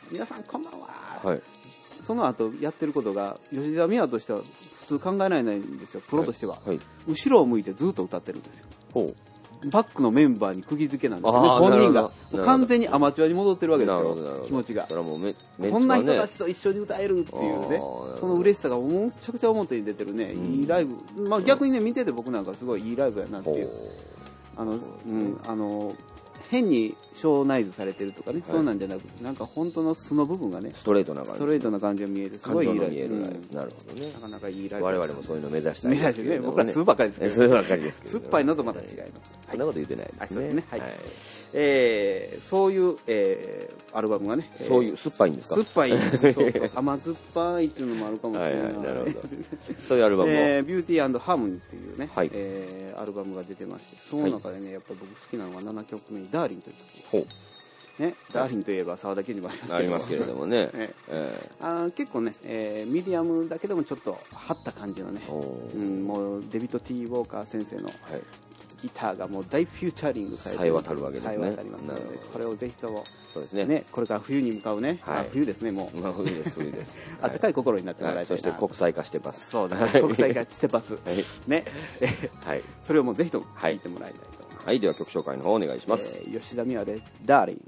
皆さんこんばんは、 はい、その後やってることが吉田美和としては普通考えられないんですよ、プロとしては、はいはい、後ろを向いてずっと歌ってるんですよ。ほう、バックのメンバーに釘付けなんですよね、本人が完全にアマチュアに戻ってるわけですよ、気持ちが。それはもうめめ、ね、こんな人たちと一緒に歌えるっていうね、その嬉しさがむちゃくちゃ表に出てるね、うん、いいライブ、まあ、逆にね見てて僕なんかすごいいいライブやなっていう、あの、うん、あの変にショーナイズされてるとかね、はい、そうなんじゃなくて、なんか本当の素の部分がね、 ストレートな感じ、 ストレートな感じが見えて、すごいいいライブ、 うん、なるほどね、 なかなかいいライブ、 我々もそういうのを目指したい目指してね、僕ら酢ばっかりですけど、 酢ばっかりですけど、 酸っぱいのとまた違います、はい、 そんなこと言ってないですね、 ね、はい、はい、えー、そういう、えー、アルバムがね、 そういう酸っぱいんですか、 酸っぱい、そうそう甘酸っぱいっていうのもあるかもしれない、はいはい、なるほどそういうアルバムも、 えー、ビューティー&ハーモニーっていうね、はい、えー、アルバムが出てまして、その中でね、やっぱり僕好きなのがななきょくめにダーリンという曲、ほうね、ダーリンといえば沢田研二もありますけれどもね、ええー、あ結構ね、えー、ミディアムだけでもちょっと張った感じのね、うん、もうデビッド・ティー・ウォーカー先生のギターがもう大フューチャリングされてさえ渡るわけですね、 さえ渡りますので、これをぜひともそうですね、 ね、これから冬に向かうね、はい、冬ですね、もう、 まあ、冬です冬です温かい心になってもらいたいな、はい、 そして国際化してます、 そうだね、国際化してます、はい、ね、はい、それをもうぜひとも聴いてもらいたいと思います。 はい、はい、では曲紹介の方お願いします。 えー、吉田美和でダーリン。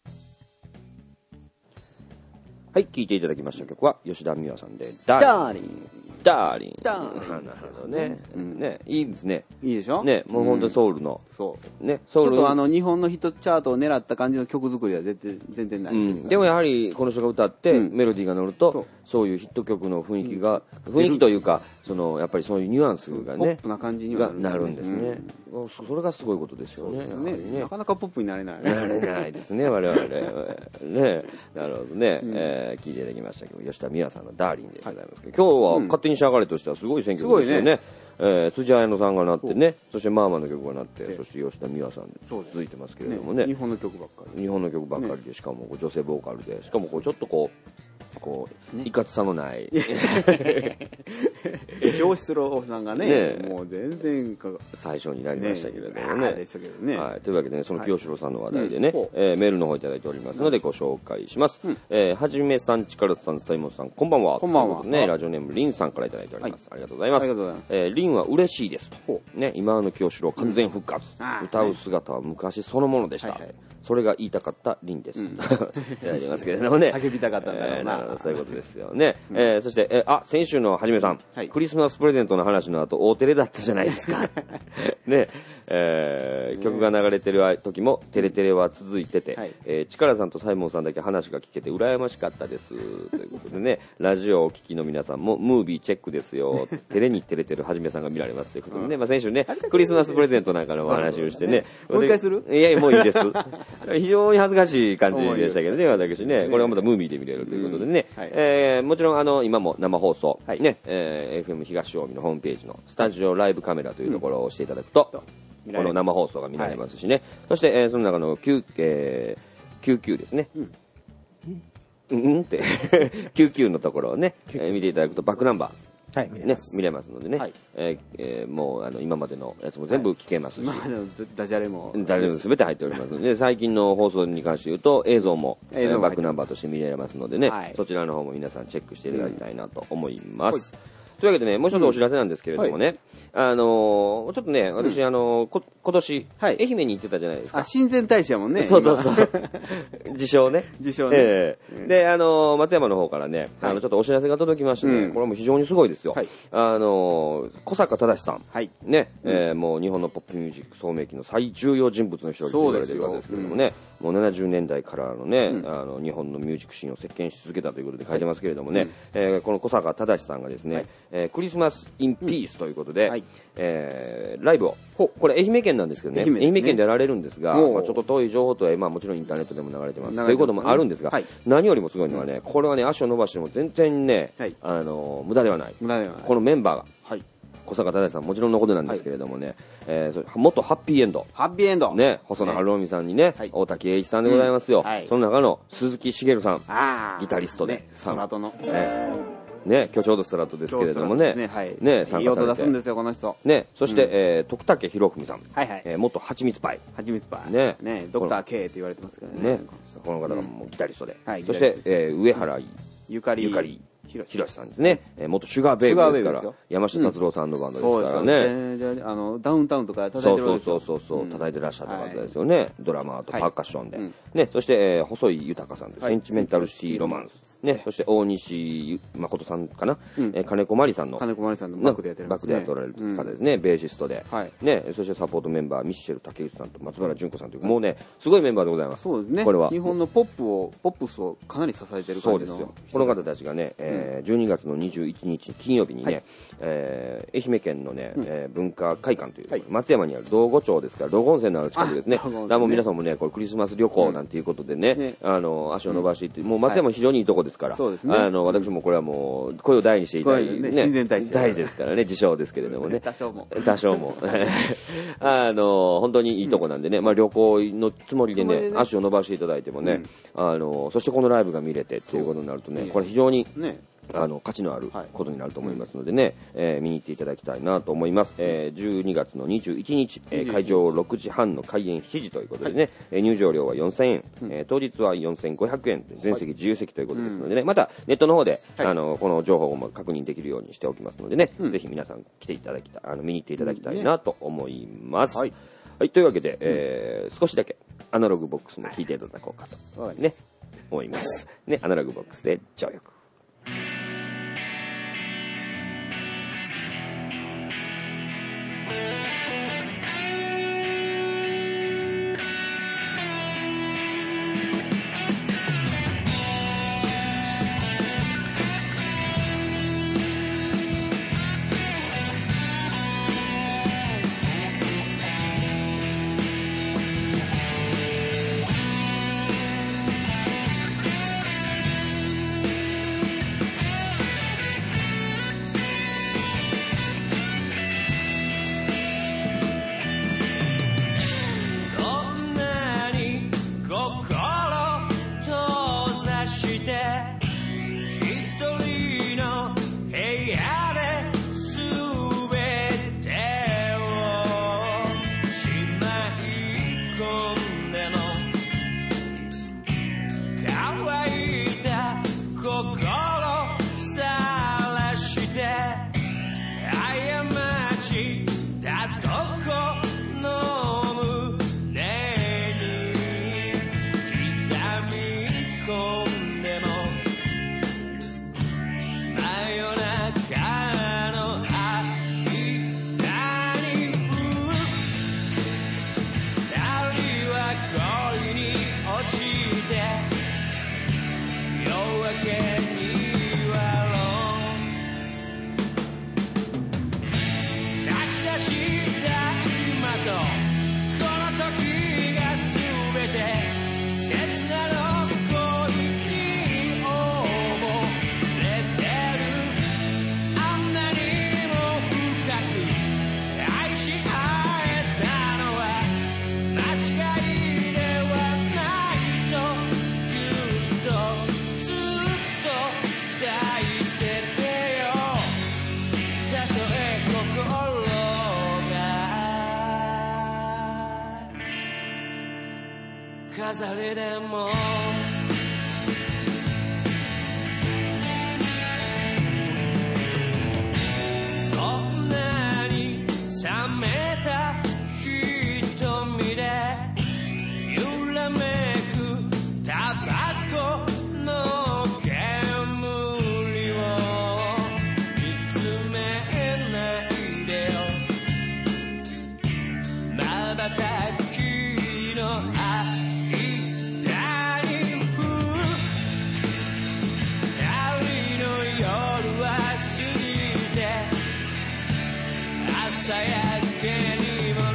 はい、聴いていただきました曲は吉田美和さんでダーリン。ダーリン。ダーリン。なるほどね。うん、ね、いいですね。 いいでしょ。 ね、もう本当ソウルの、うん、そうね、ソウル。 ちょっとあの日本のヒットチャートを狙った感じの曲作りは全然全然ない、 うん。でもやはりこの人が歌って、うん、メロディーが乗ると、そう、そういうヒット曲の雰囲気が、うん、雰囲気というか、そのやっぱりそういうニュアンスがね、ポップな感じにはなるんですね。うん、それがすごいことですよね。 ね、ね、なかなかポップになれない。 なれないですね、我々ね。なるほどね。うん、えー、聞いていただきましたけど、吉田美和さんのダーリンでございますけど、はい、今日は勝手に仕上がれとしてはすごい選曲ですよね。ね、えー、辻彩乃さんがなってね、そしてマーマンの曲がなって、そして吉田美和さんで続いてますけれどもね、 日本の曲ばっかり、 日本の曲ばっかりで、しかも女性ボーカルで、しかもこうちょっとこうこういかつさのない教室のおさんがね、ね、もう全然最初になりましたけれどもね、 でしたけどね、 はい、というわけでね、その清志郎さんの話題でね、はい、えー、メールの方いただいておりますのでご紹介します。うん、えー、はじめさん、ちからさん、さいもさん、こんばんは。 こんばんは。 ね、ラジオネームリンさんからいただいております。はい、ありがとうございます。ありがとうございます。えー、リンは嬉しいですと。ね、今の清志郎完全復活、うん、歌う姿は昔そのものでした。はいはい、それが言いたかったリンです。うん、いただいてますけれどもね。 叫びたかったんだろうな。 えー、そういうことですよね。うん、えー、そして、えー、あ、先週のはじめさん、はい、クリスマスプレゼントの話の後、大テレだったじゃないですか。ね、えー、曲が流れてる時も、テレテレは続いてて、はい、えー、力さんとサイモンさんだけ話が聞けて羨ましかったです。ということでね、ラジオをお聞きの皆さんも、ムービーチェックですよ。テレにテレてるはじめさんが見られますということでね、うん、まあ先週ね、クリスマスプレゼントなんかのお話をしてね。 もう一回する？ いやいや、もういいです。非常に恥ずかしい感じでしたけどね、私ね、これはまたムービーで見れるということでね、うん、はい、えー、もちろんあの、今も生放送、はい、ね、えー、エフエム 東近江のホームページのスタジオライブカメラというところを押していただくと、うん、この生放送が見られますしね、はい、そして、えー、その中のきゅう、えー、きゅうきゅうですね、うんうんってきゅうきゅうのところをね、えー、見ていただくとバックナンバー、はい、ね、見れますのでね、はい、えーえー、もうあの今までのやつも全部聞けますし、はい、まあ、 ダジャレもダジャレも全て入っておりますので、最近の放送に関して言うと映像も映像もバックナンバーとして見れますのでね、はい、そちらの方も皆さんチェックしていただきたいなと思います。うん、というわけでね、もう一つお知らせなんですけれどもね、うん、はい、あのー、ちょっとね、私、うん、あのー、こ今年、はい、愛媛に行ってたじゃないですか。 あ、親善大使やもんね。 そうそうそう。自称ね。 自称ね。 えーうん、で、あのー、松山の方からね、はい、あの、ちょっとお知らせが届きましてね、うん、これはもう非常にすごいですよ。はい、あのー、小坂忠さん。はい。ね、うん、えー、もう日本のポップミュージック創明期の最重要人物の一人と言われているわけですけれどもね、もうななじゅうねんだいからのね、うん、あの日本のミュージックシーンを席巻し続けたということで書いてますけれどもね、はい、えー、この小坂忠さんがですね、はい、えー、クリスマスインピースということで、うん、はい、えー、ライブを、これ愛媛県なんですけどね、愛媛ですね、愛媛県でやられるんですが、まあ、ちょっと遠い情報とは、まあ、もちろんインターネットでも流れてますということもあるんですが、はい、何よりもすごいのはね、これはね、足を伸ばしても全然ね、はい、あの無駄ではない。無駄ではない。このメンバーが、はい、小坂忠さんもちろんのことなんですけれどもね、はい、えー、元ハッピーエンド。 ハッピーエンド。 ね、細野晴臣さんにね、はい、大竹栄一さんでございますよ。うん、はい、その中の鈴木茂さん、ギタリストで、 ね、ソナトの。 えーね、今日ちょうどストラットですけれどもね。 ね、はい。 ね、 いい音出すんですよ、この人。 ね、そして、うん、えー、徳武博文さん。 はいはい。 えー、元はちみつパイ。 はちみつパイ。 ね。 ね、ドクター K って言われてますからね。 ね。この方がもうギタリストで。 はい。 そして、えー、上原ゆかり。 ゆかり。ひろしさんですね。えー、元シュガーベイブですから、山下達郎さんのバンドですからね。 そうですあの、ダウンタウンとか叩いてるわけですよ。 そうそうそうそう、叩いてらっしゃった方ですよね。ドラマーとパーカッションで。ね、そして、えー、細井豊さんで、センチメンタルシティロマンス。ね、そして大西誠さんかな、うん、えー、金子真理さんの金子真理さんのバックでやってる、 ね、バックでやっておられる方ですね、うん、ベーシストで、はい、ね、そしてサポートメンバーミッシェル竹内さんと松原純子さんという、もうねすごいメンバーでございます。 そうですね。 これは日本のポップをポップスをかなり支えてる感じの。 そうですよ。この方たちがね、えー、じゅうにがつのにじゅういちにち金曜日にね、はい、えー、愛媛県のね、うん、えー、文化会館という、はい、松山にある道後町ですから道後温泉のある近くですね。だからもう皆さんもねこれクリスマス旅行なんていうことでね、うんね、あの足を伸ばしていって、もう松山非常にいいとこですから。はい、そうですね。あの私もこれはもう声を大にしていただいて、ね、 親善大使大使ですからね、自称ですけれどもね。 多少も多少もあの本当にいいとこなんでね、まあ旅行のつもりでね足を伸ばしていただいてもね、あのそしてこのライブが見れてっていうことになるとね、これ非常にあの価値のあることになると思いますのでね、えー、見に行っていただきたいなと思います。えー、じゅうにがつのにじゅういちにち、えー、会場ろくじはんの開演しちじということでね、はい、入場料はよんせんえん、えー、当日はよんせんごひゃくえん、全席自由席ということですのでね、またネットの方で、はい、あのこの情報も確認できるようにしておきますのでね、うん、ぜひ皆さん来ていただきたい、あの見に行っていただきたいなと思います。はい、はい、というわけで、えー、少しだけアナログボックスも聞いていただこうかと、ね、思います。ね、アナログボックスで聴力。 飾りでもそんなに冷めた瞳で揺らめくタバコの煙を見つめないでよ瞬きの朝焼けにもの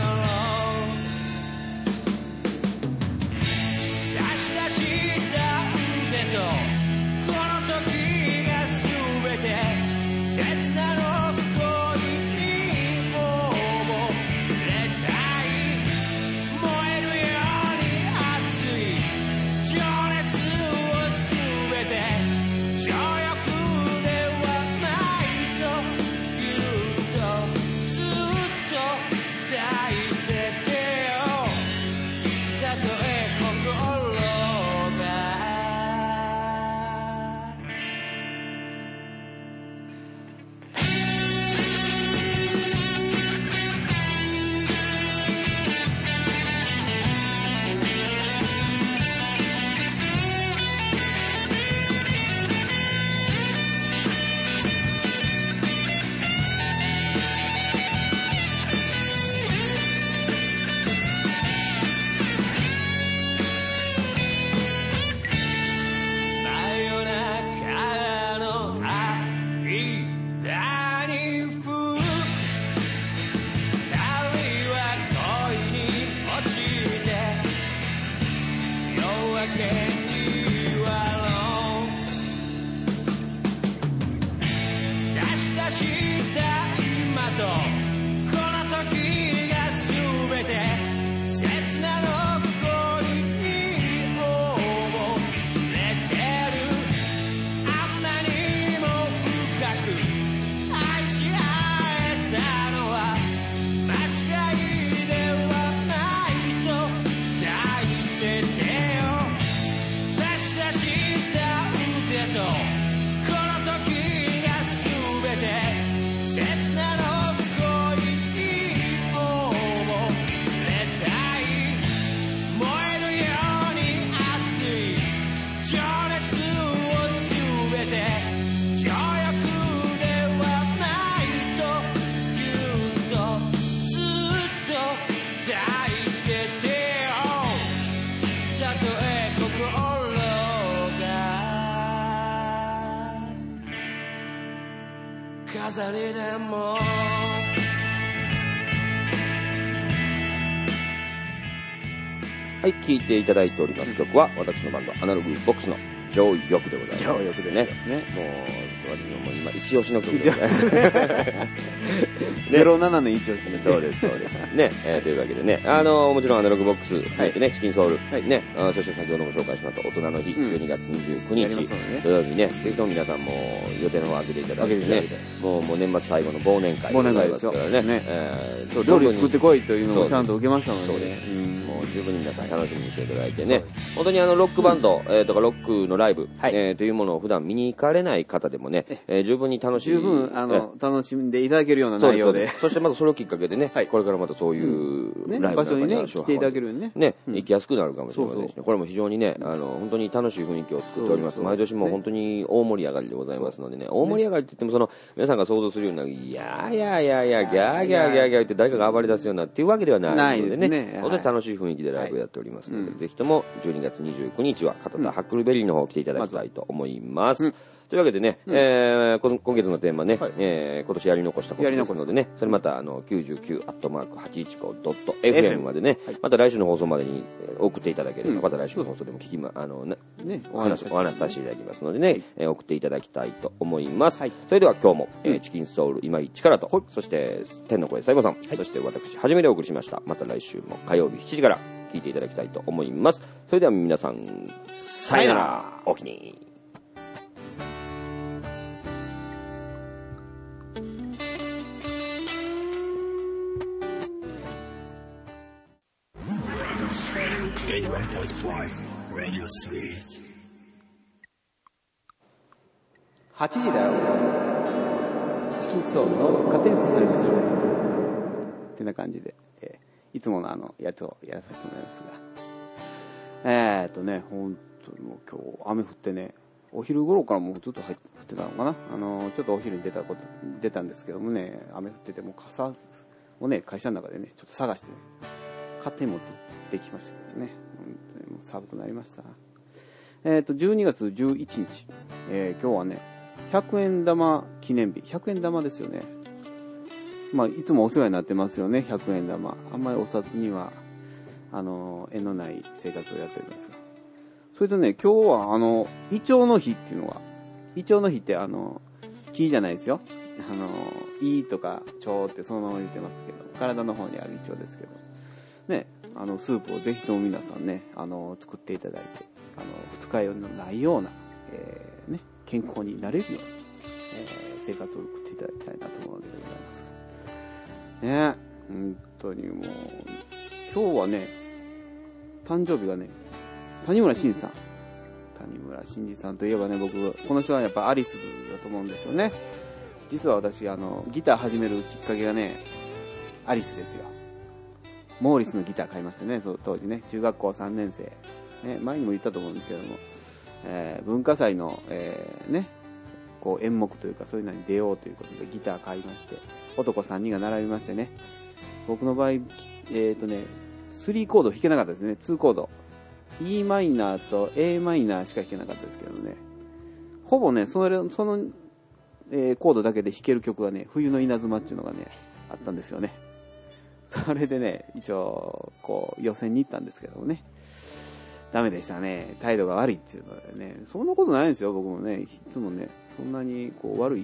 差し出した腕とこの時が全て切なの恋に溺れたい燃えるように熱い情熱を全て情欲で割出した今とこの時が全て切な残りに溺れてるあんなにも深く愛し合えたのは間違いではないと抱いててよ差し出した腕とこの時が全て切な残りに溺れたい燃えるように熱い情熱を全て情欲ではないと言うとずっと抱いててよたとえ心が飾りでもはい、聴いていただいております曲は、私のバンド、アナログボックスの上位欲でございます。 上位欲でね。 ね。もう、私のもう今、一押しの曲ですね。 ゼロななの一押しね。 そうです、そうです。ね、えー、というわけでね、あの、もちろんアナログボックス、はい、ね、チキンソウル、はい、ね、あそして先ほども紹介しました、大人の日、うん、じゅうにがつにじゅうくにち、ね、土曜日ね、ぜひとも皆さんも予定の方を開けていただいてね、もう、もう年末最後の忘年会でございますからね。ねえー、料理作ってこいというのをちゃんと受けましたので、そうです。 もう十分に皆さん楽しみにしていただいてね、本当にあの、ロックバンド、えー、とかロックのライブ、はい、えー、というものを普段見に行かれない方でもね、えー、十分に楽しみ。 十分、あの、楽しんでいただけるような内容で。 そしてまたそれをきっかけでね、はい、これからまたそういうライブ、ね、 場所にね、来ていただけるようにね。 ね、うん、行きやすくなるかもしれませんしね。そうそう、これも非常にね、あの、本当に楽しい雰囲気を作っております。毎年も本当に大盛り上がりでございますのでね、大盛り上がりって言ってもその、皆さんが想像するような、いやいやいやいや、ギャーギャーギャーギャーって誰かが暴れ出すようなっていうわけではないのでね、ね、本当に楽しい雰囲気でライブやっておりますので、はい、ぜひともじゅうにがつにじゅうくにちは片田ハックルベリーの方来ていただきたいと思います。うん、というわけでね、うん、えー、今月のテーマね、はい、えー、今年やり残したことですのでね、それまたあのきゅうじゅうきゅうアットマークはちいちごドットエフエム までね、はい、また来週の放送までに送っていただければ、うん、また来週の放送でも聞きま、あのね、ねお話、お話しさせていただきますのでね、はい、えー、送っていただきたいと思います。はい、それでは今日も、えー、チキンソウル今井力と、はい、そして天の声西郷さん、はい、そして私はじめでお送りしました。また来週も火曜日しちじから聞いていただきたいと思います。それでは皆さん、さよなら、おおきに。 はちじだよ。チキンソウルの加点されました。ってな感じで、えー、いつものあのやつをやらさせてもらいますが、えーっとね、本当にもう今日雨降ってね、お昼頃からもうずっと入ってたのかな。あのちょっとお昼に出たこと出たんですけどもね、雨降ってても傘をね会社の中でねちょっと探してね、勝手に持ってきましたけどね、本当にもう寒くなりました。えーっとじゅうにがつじゅういちにち、えー、今日はねひゃくえん玉記念日、ひゃくえん玉ですよね。まあいつもお世話になってますよね、ひゃくえん玉。あんまりお札にはあの縁のない生活をやっておりますが、それとね、今日はあのイチョウの日っていうのが、イチョウの日ってあの木じゃないですよ。あのイとかチョウってそのまま言ってますけど、体の方にあるイチョウですけどね、あのスープをぜひとも皆さんね、あの作っていただいて、あの二日酔いのないような、えー、ね、健康になれるような、えー、生活を送っていただきたいなと思うわけでございますがね、本当にもう今日はね、誕生日がね、谷村新司さん。谷村新司さんといえばね、僕、この人はやっぱアリスだと思うんですよね。実は私、あの、ギター始めるきっかけがね、アリスですよ。モーリスのギター買いましたね、当時ね。中学校さんねん生。ね、前にも言ったと思うんですけども、えー、文化祭の、えー、ね、こう演目というかそういうのに出ようということでギター買いまして、男さんにんが並びましてね、僕の場合、えーとね、スリーコード弾けなかったですね、ツーコード。E マイナーと A マイナーしか弾けなかったですけどね、ほぼね、その、その、えー、コードだけで弾ける曲がね、冬の稲妻っていうのがね、あったんですよね。それでね、一応、こう、予選に行ったんですけどもね、ダメでしたね。態度が悪いっていうのでね、そんなことないんですよ、僕もね。いつもね、そんなにこう悪い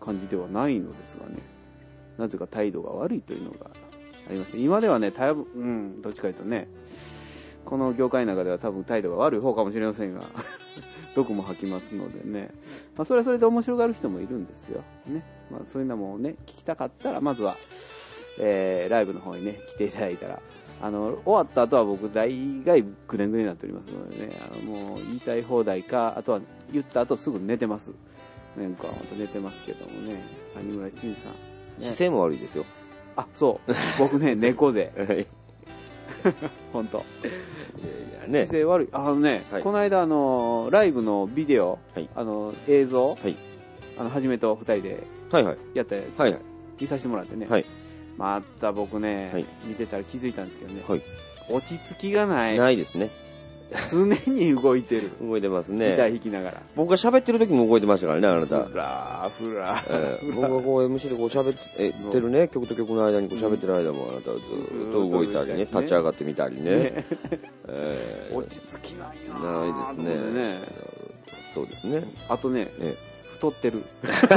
感じではないのですがね、なぜか態度が悪いというのがあります。今ではね、たぶん、うん、どっちかというとね、この業界の中では多分態度が悪い方かもしれませんが、毒も吐きますのでね、まあ、それはそれで面白がる人もいるんですよ。ね。まあ、そういうのもね、聞きたかったら、まずは、えー、ライブの方にね、来ていただいたら、あの、終わった後は僕大概ぐでんぐでんになっておりますのでね、あのもう言いたい放題か、あとは言った後すぐ寝てます。なんかほんと寝てますけどもね、谷村新さん、ね。 姿勢も悪いですよ。 あ、そう。僕ね、猫背。 はい。 ほんと。 いやいやね。 姿勢悪い。あのね、はい、この間あの、ライブのビデオ、はい、あの、映像、はい、あの、はじめと二人で、はいはい。やったやつ、はいはい、見させてもらってね。はい。また僕ね、はい、見てたら気づいたんですけどね、はい、落ち着きがない。 ないですね。 常に動いてる。 動いてますね。 ギター弾きながら。 僕が喋ってる時も動いてましたからね、あなた。 ふらーふらー、 えー、僕がこう エムシー でこう喋ってるね、曲と曲の間にこう喋ってる間もあなたはずっと動いたりね、立ち上がってみたりね。ねえー、落ち着きないなー。ないですね。ねそうですね。 あとね、えー、太ってる。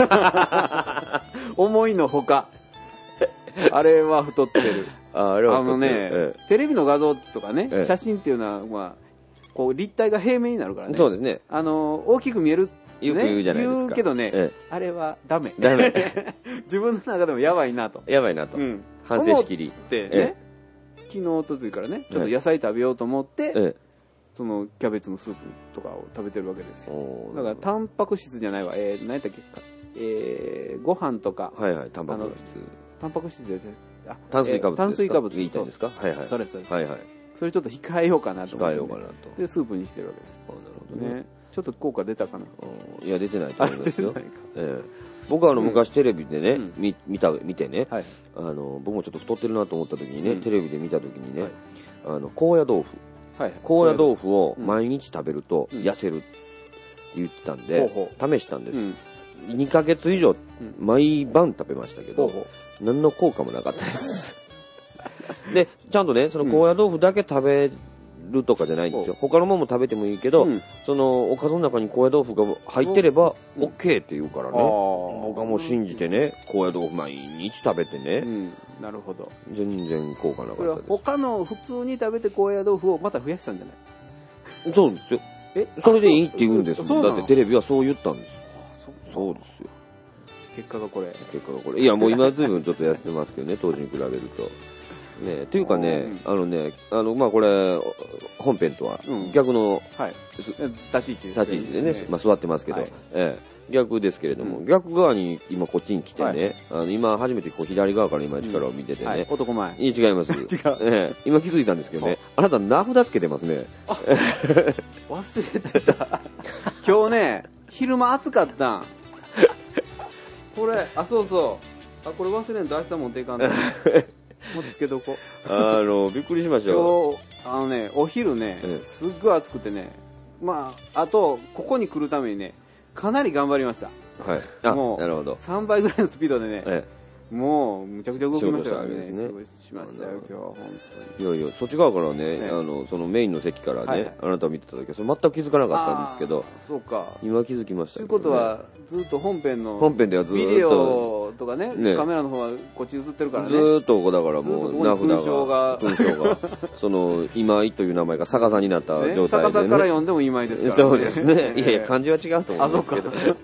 思いのほか。あれは太ってる。 あ、あれは太ってる。 あのね、ええ、テレビの画像とかね、ええ、写真っていうのは、まあ、こう立体が平面になるからね。 そうですね。 あの、大きく見える、ね。 よく言うじゃないですか。 言うけどね、ええ、あれはダメ。 ダメ。 自分の中でもやばいなと。 やばいなと。うん、反省しきり。 ってね、ええ、昨日、おとついからね、ちょっと野菜食べようと思って、ええ、そのキャベツのスープとかを食べてるわけですよ。だから、タンパク質じゃないわ。えー、何やったっけか。えー、ご飯とか。 はいはい、タンパク質。 タンパク質で、 あ、炭水化物ですか。 炭水化物言いたいんですか。はいはい。 それそれ。 はいはい。 それちょっと控えようかなと思って、 ね。控えようかなと。 で、スープにしてるわけです。 あ、なるほどね。ね、 ちょっと効果出たかな。 いや、出てないと思いますよ。ええ、僕はあの、昔テレビでね、うん、見、見た、見てね、はい、あの、僕もちょっと太ってるなと思った時にね、うん、テレビで見た時にね、はい、あの、高野豆腐。はい、高野豆腐を毎日食べると痩せるって言ってたんで、うん、試したんです。うん、にかげつ以上、毎晩食べましたけど、うん、何の効果もなかったです。で、ちゃんとね、その高野豆腐だけ食べるとかじゃないんですよ。他のものも食べてもいいけど、うん、そのおかずの中に高野豆腐が入ってれば OK って言うからね。僕はもう信じてね、高野豆腐毎日食べてね。うん、 なるほど。 全然効果なかったです。それは他の普通に食べて高野豆腐をまた増やしたんじゃない？ そうですよ。え、それでいいって言うんですもん。だってテレビはそう言ったんです。そうですよ。 結果がこれ。 結果がこれ。いや、もう今ずいぶんちょっと痩せてますけどね、当時に比べると。ね、というかね、うん、あのね、あの、まあ、これ、本編とは逆の、うん、はい、 立ち位置ですね。 立ち位置でね、まあ、座ってますけど、はい、ええ、逆ですけれども、うん、逆側に今こっちに来てね、はい、あの今初めてこう左側から今力を見ててね、はい、 男前。 いや違います。違う、ええ。今気づいたんですけどね、あなた名札つけてますね。あ忘れてた。今日ね、昼間暑かったん。これ、あ、そうそう。あ、これ忘れんと明日持っていかんと。もっとつけとこう。 あの、びっくりしましたよ。 今日、あのね、お昼ね、ええ、すっごい暑くてね、まあ、あと、ここに来るためにね、かなり頑張りました。 はい。あ、 もう、 なるほど。 さんばいぐらいのスピードでね、ええ、もう、むちゃくちゃ動きましたよね。 ね、 しましたよ、今日、本当に。いやいや、そっち側からね、ええ、あの、そのメインの席からね、はいはい、あなたを見てた時は、それ全く気づかなかったんですけど、 そうか。 今気づきましたけど、ね。ということは、ずっと本編の、 本編ではずっと、 ビデオとかね、ね、カメラの方はこっち映ってるからね。 ずっと、だからもう、名札が、文章が、その、今井という名前が逆さになった状態で、ね。 逆さから読んでも今井ですからね。 そうですね。いやいや、漢字は違うと思うんですけど。あ、そうか。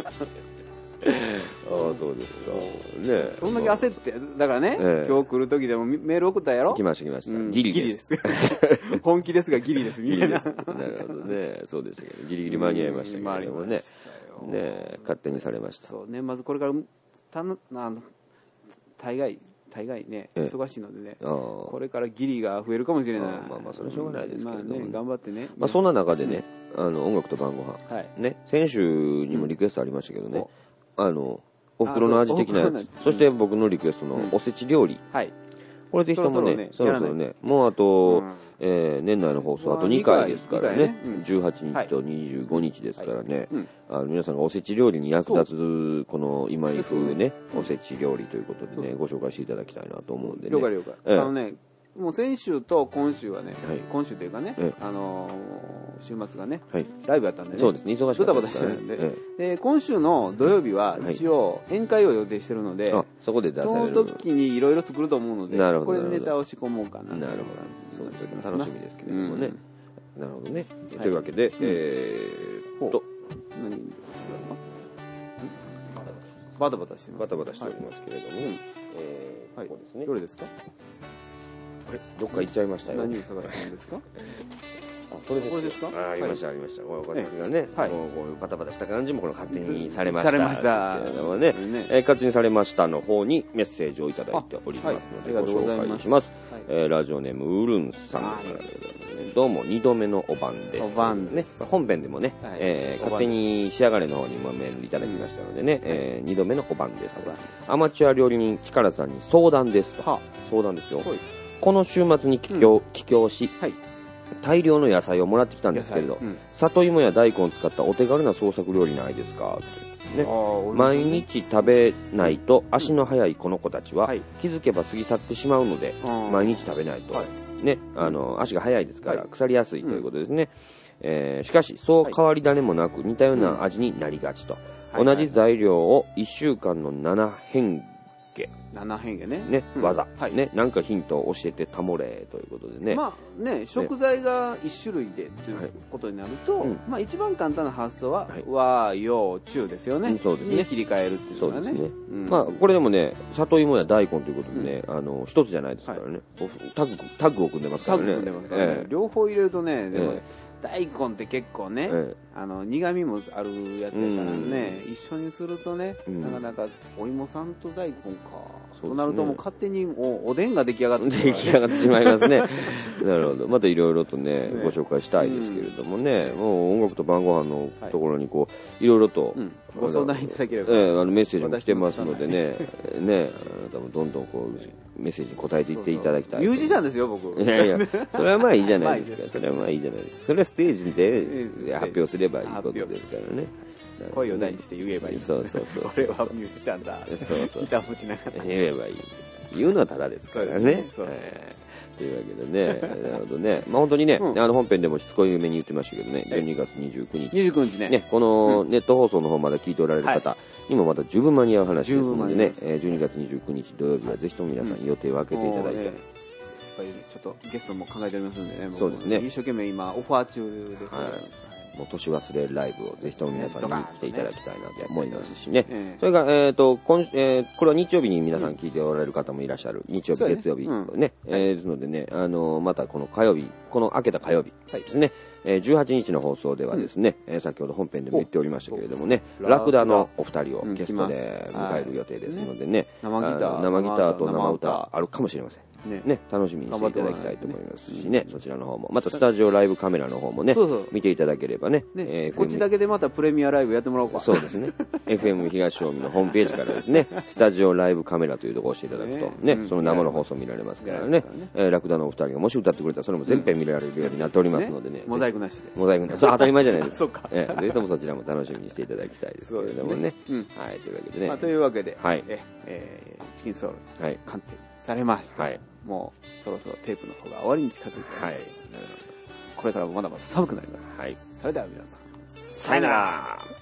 ああ、そうですか。ね、 そんだけ焦って、だからね、ええ、今日来る時でもメール送ったやろ？ 来ました来ました。うん、ギリです。 ギリです。本気ですがギリです、みたいな。なるほどね。そうでしたけど、ギリギリ間に合いましたけどもね。ね、勝手にされました。 そう、年末これから、たの、あの、大概、大概ね、忙しいのでね、これからギリが増えるかもしれない。 まあまあ、それはしょうがないですけどね。 まあね、頑張ってね。 まあそんな中でね、あの、音楽と晩ご飯。はい。ね、先週にもリクエストありましたけどね、あの、お袋の味的なやつ、そして僕のリクエストのおせち料理、はい、これぜひともね、そろそろね、もうあと、え年内の放送あとにかいですからね、じゅうはちにちとにじゅうごにちですからね、あの皆さんがおせち料理に役立つこの今井風ね、おせち料理ということでね、ご紹介していただきたいなと思うんでね。 了解了解。あのね、 もう先週と今週はね、 はい、 今週というかね、 ええ、 あのー、週末がね、 はい、 ライブやったんでね、 そうですね、忙しかったですからね、 ドタバタしてるんで、ええ、で今週の土曜日は一応宴会を予定してるので、はい、 あそこで出される、 その時にいろいろ作ると思うので、 なるほど、 これでネタを仕込もうかな。 なるほど、そうちょっと楽しみですけれどもね、うん、なるほどね、はい、というわけで、うん、えーっと何ですか、バタバタしてます、 バタバタしておりますけれどもね、はい、えー、 はい、 ここですね。 どれですか？ あれ、どっか行っちゃいましたよ。 何を探してるんですか？ あ、これです。 これですか？ あ、ありました、はい、ありました。これさすがね、 はい、 もうこういうバタバタした感じもこれ勝手にされました。 されました。 けれどもね、ね、えー、勝手にされましたの方にメッセージをいただいておりますので、はい、ご紹介します。はい、えー、ラジオネームウルンさんからでございますね。どうも二度目のお晩です。 お晩ね、本編でもね、はい、えー、勝手に仕上がれの方にもメールいただきましたのでね、うん、えー、二度目のお晩です。アマチュア料理人力さんに相談ですと。はあ、相談ですよ。はい、この週末に帰郷、うん、帰郷し、はい、大量の野菜をもらってきたんですけれど、うん、里芋や大根を使ったお手軽な創作料理ないですか、ね、毎日食べないと足の速いこの子たちは、はい、気づけば過ぎ去ってしまうので、毎日食べないと、はい、ね、あの足が速いですから腐りやすいということですね、うん、えー、しかしそう変わり種もなく似たような味になりがちと、はい、同じ材料をいっしゅうかんのなな変化七変化ね。 ね、 うん、 技、 はい。 ね、なんかヒントを教えてたもれということでね。 まあね、食材が一種類でということになると、はい、まあ一番簡単な発想は、はい、和、洋、中ですよね。 うん、そうですね。 切り替えるっていうのがね。 そうですね。うん、まあこれでもね、里芋や大根ということでね、うん、あの一つじゃないですからね。はい、タッグタッグを組んでますからね。 タッグ組んでますからね。えー、両方入れるとね、でもね、えー、大根って結構ね、ええ、あの苦味もあるやつやからね、うん、一緒にするとね、うん、なかなかお芋さんと大根か、そう、ね、となるともう勝手にもうおでんが出来上がって、ね、 出来上がってしまいますね。なるほど。またいろいろとね、ね、ご紹介したいですけれどもね、うん、もう音楽と晩ご飯のところにこういろいろと、うん、 ご相談いただければ、 えー、あのメッセージも来てますのでね、ね、あなたもどんどんこうメッセージに答えていっていただきたい。 ミュージシャンですよ僕。 いやいや、それはまあいいじゃないですか。それはまあいいじゃないですか。それはステージで発表すればいいことですからね。 声を大にして言えばいい。 そうそうそう。 俺はミュージシャンだ。 そうそう。 ギター持ちながら。 言えばいいんです。言うのはただですからね。そうえー、というわけでね、なるほどね。まあ本当にね、うん、あの本編でもしつこい目に言ってましたけどね、じゅうにがつにじゅうくにち。 にじゅうくにちね。 ね、このネット放送の方まだ聞いておられる方にもまた十分間に合う話ですのでね、じゅうにがつにじゅうくにち土曜日はぜひとも皆さん予定を空けていただいて。うんやっぱりちょっとゲストも考えておりますんでね、 そうですね。 一生懸命今オファー中ですから、はい、 もう年忘れライブをぜひとも皆さんに来ていただきたいなと思いますしね。ねそれから、えっ、ー、と、今、えー、これは日曜日に皆さん聞いておられる方もいらっしゃる。日曜日、月曜日、ね、うん、えー、ですのでね、あのー、またこの火曜日、この明けた火曜日ですね、はい、じゅうはちにちの放送ではですね、うん、えー、先ほど本編でも言っておりましたけれどもね、ラクダのお二人をゲストで迎える予定ですのでね、 うん、生ギター、 生ギターと生歌あるかもしれません。ね, ね、楽しみにしていただきたいと思いますしね、そちらの方も、またスタジオライブカメラの方もね、そうそう見ていただければね、 ねえー、こっちだけでまたプレミアライブやってもらおうか。 そうですね。エフエム 東近江のホームページからですね、スタジオライブカメラというところを押していただくと、ね、ねその生の放送見られますからね、ねえー、ラクダのお二人がもし歌ってくれたら、それも全編見られるようになっておりますのでね。ねモザイクなしで。 モザイクなし。そう、当たり前じゃないですか。 そうか。 えー、ぜひともそちらも楽しみにしていただきたいですけれどもね。ねうん、はい、というわけでね。 まあ、というわけで、 はい、 ええー、チキンソウル、はい、鑑定されました。はい、もう、そろそろテープの方が終わりに近づいております。はい。これからもまだまだ寒くなります。はい。それでは皆さん、 さよなら。